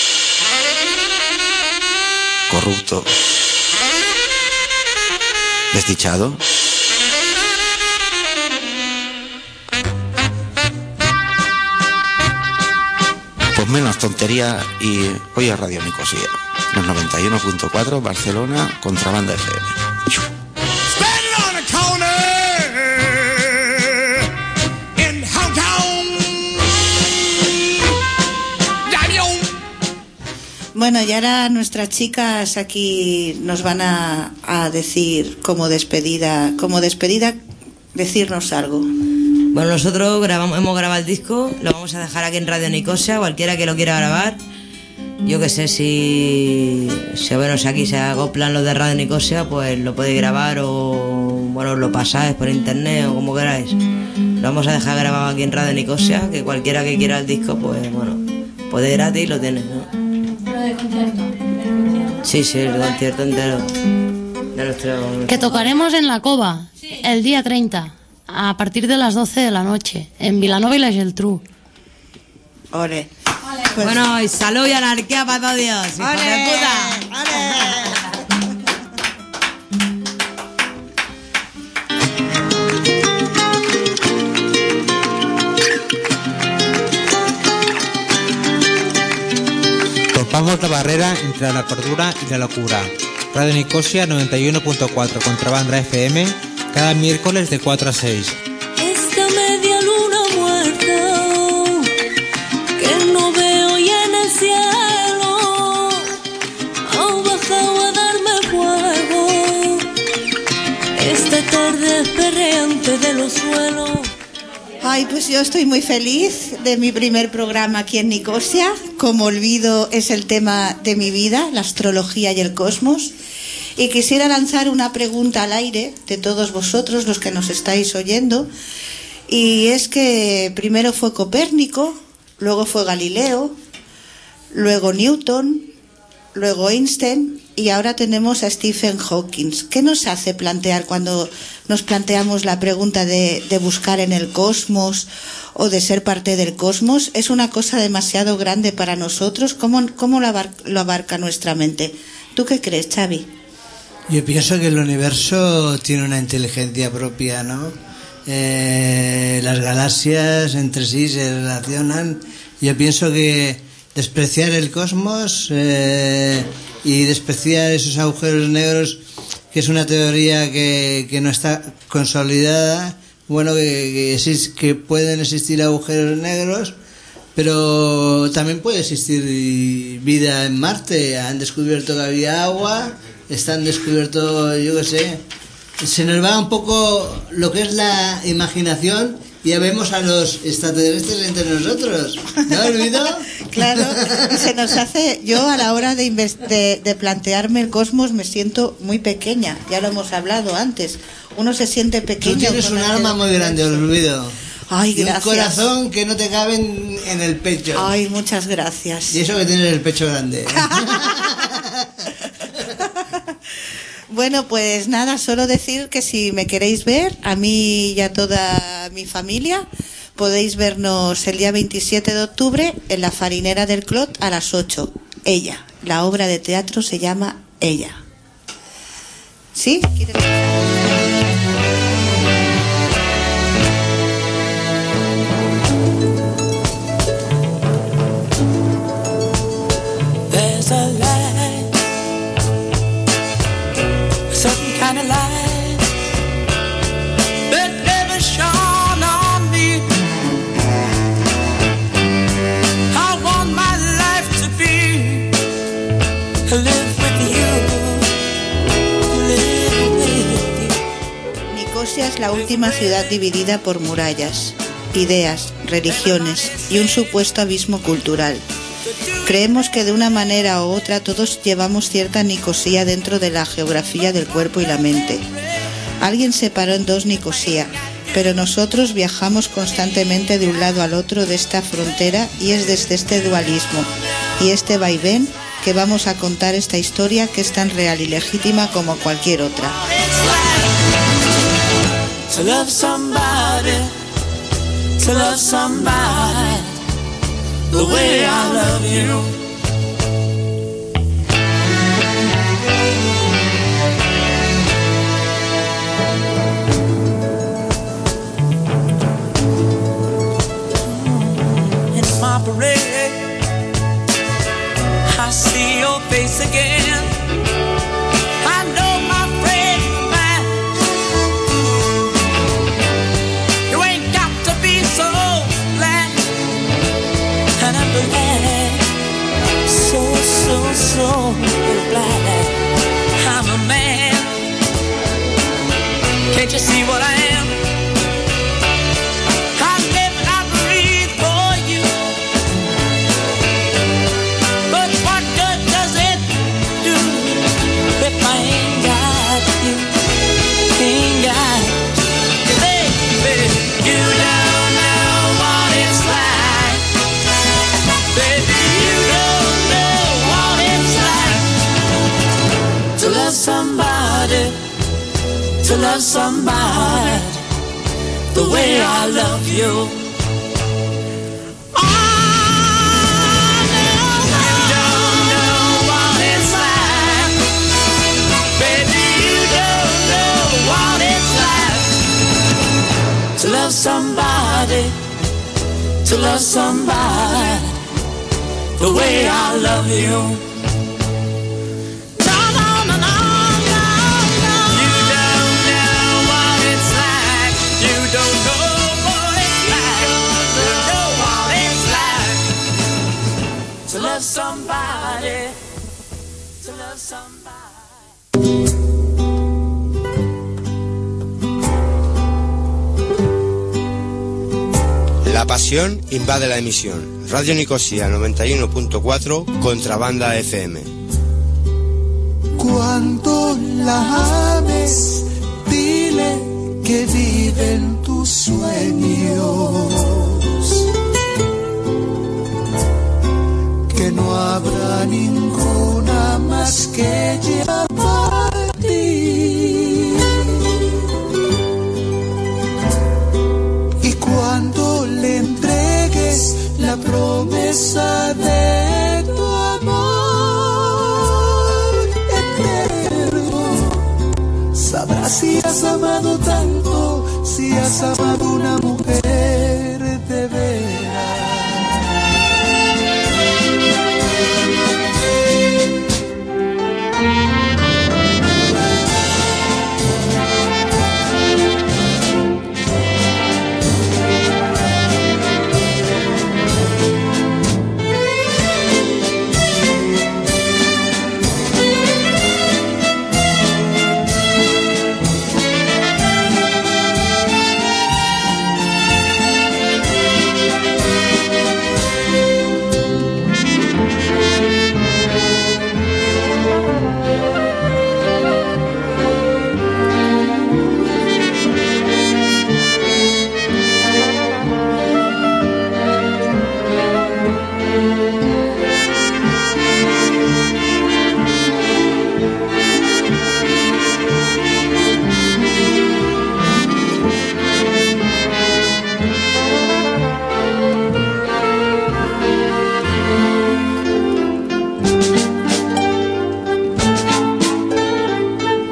corrupto, desdichado. Pues menos tontería y oye Radio Nicosia, los 91.4 Barcelona, Contrabanda FM. Bueno, y ahora nuestras chicas aquí nos van a decir como despedida, decirnos algo. Bueno, nosotros hemos grabado el disco, lo vamos a dejar aquí en Radio Nicosia, cualquiera que lo quiera grabar. Yo que sé, si aquí se acoplan los de Radio Nicosia, pues lo podéis grabar o bueno, lo pasáis por internet o como queráis. Lo vamos a dejar grabado aquí en Radio Nicosia, que cualquiera que quiera el disco, pues bueno, puede gratis y lo tiene, ¿no? Lo de concierto. Sí, el concierto entero de nuestro... Que tocaremos en la Cova el día 30 a partir de las 12 de la noche en Vilanova y la Geltrú. Ole. Pues... Bueno, y salud y anarquía para todos Dios. ¡Hijo de puta! Rompamos la barrera entre la cordura y la locura. Radio Nicosia 91.4 Contrabanda FM, cada miércoles de 4 a 6. Esta media luna muerta que no veo ya en el cielo ha bajado a darme fuego. Esta tarde es perreante de los suelos. Ay, pues yo estoy muy feliz de mi primer programa aquí en Nicosia. Como olvido es el tema de mi vida, la astrología y el cosmos. Y quisiera lanzar una pregunta al aire de todos vosotros, los que nos estáis oyendo. Y es que primero fue Copérnico, luego fue Galileo, luego Newton, luego Einstein y ahora tenemos a Stephen Hawking. ¿Qué nos hace plantear cuando nos planteamos la pregunta de buscar en el cosmos o de ser parte del cosmos? ¿Es una cosa demasiado grande para nosotros? ¿Cómo lo abarca nuestra mente? ¿Tú qué crees, Xavi? Yo pienso que el universo tiene una inteligencia propia, ¿no? Las galaxias entre sí se relacionan. Yo pienso que despreciar el cosmos y despreciar esos agujeros negros, que es una teoría que no está consolidada, bueno, que pueden existir agujeros negros, pero también puede existir vida en Marte. Han descubierto que había agua, están descubierto, yo qué sé, se nos va un poco lo que es la imaginación. Ya vemos a los extraterrestres entre nosotros, ¿no, Olvido? Claro, se nos hace... Yo a la hora de plantearme el cosmos me siento muy pequeña, ya lo hemos hablado antes. Uno se siente pequeño. Tú tienes un alma muy grande, Olvido. Ay, gracias. Y un corazón que no te cabe en el pecho. Ay, muchas gracias. Y eso que tienes el pecho grande. Bueno, pues nada, solo decir que si me queréis ver, a mí y a toda mi familia, podéis vernos el día 27 de octubre en la Farinera del Clot a las 8. Ella, la obra de teatro se llama Ella. ¿Sí? There's a light, a certain kind of light that never shone on me. I want my life to be, live with you, live with you. Nicosia es la última ciudad dividida por murallas, ideas, religiones y un supuesto abismo cultural. Creemos que de una manera u otra todos llevamos cierta Nicosia dentro de la geografía del cuerpo y la mente. Alguien separó en dos Nicosia, pero nosotros viajamos constantemente de un lado al otro de esta frontera y es desde este dualismo y este vaivén que vamos a contar esta historia que es tan real y legítima como cualquier otra. To love somebody, to love somebody the way I love you. In my parade, I see your face again. I know my friend man, you ain't got to be so glad. And I'm glad, so glad I'm a man. Can't you see what I am? I live and I breathe for you. But what good does it do if I ain't got you? Ain't got you, baby. You don't know what it's like. Baby, you don't know what it's like to love somebody, to love somebody the way I love you. To love somebody, to love somebody the way I love you. No, no, no, no, no, no. You don't know what it's like. You don't know what it's like. You don't know what it's like to love somebody, to love somebody. La pasión invade la emisión. Radio Nicosia 91.4 Contrabanda FM. Cuando la ames, dile que viven tus sueños, que no habrá ninguna más que ella para ti. Y cuando le entregues la promesa de tu amor eterno, sabrás si has amado tanto, si has amado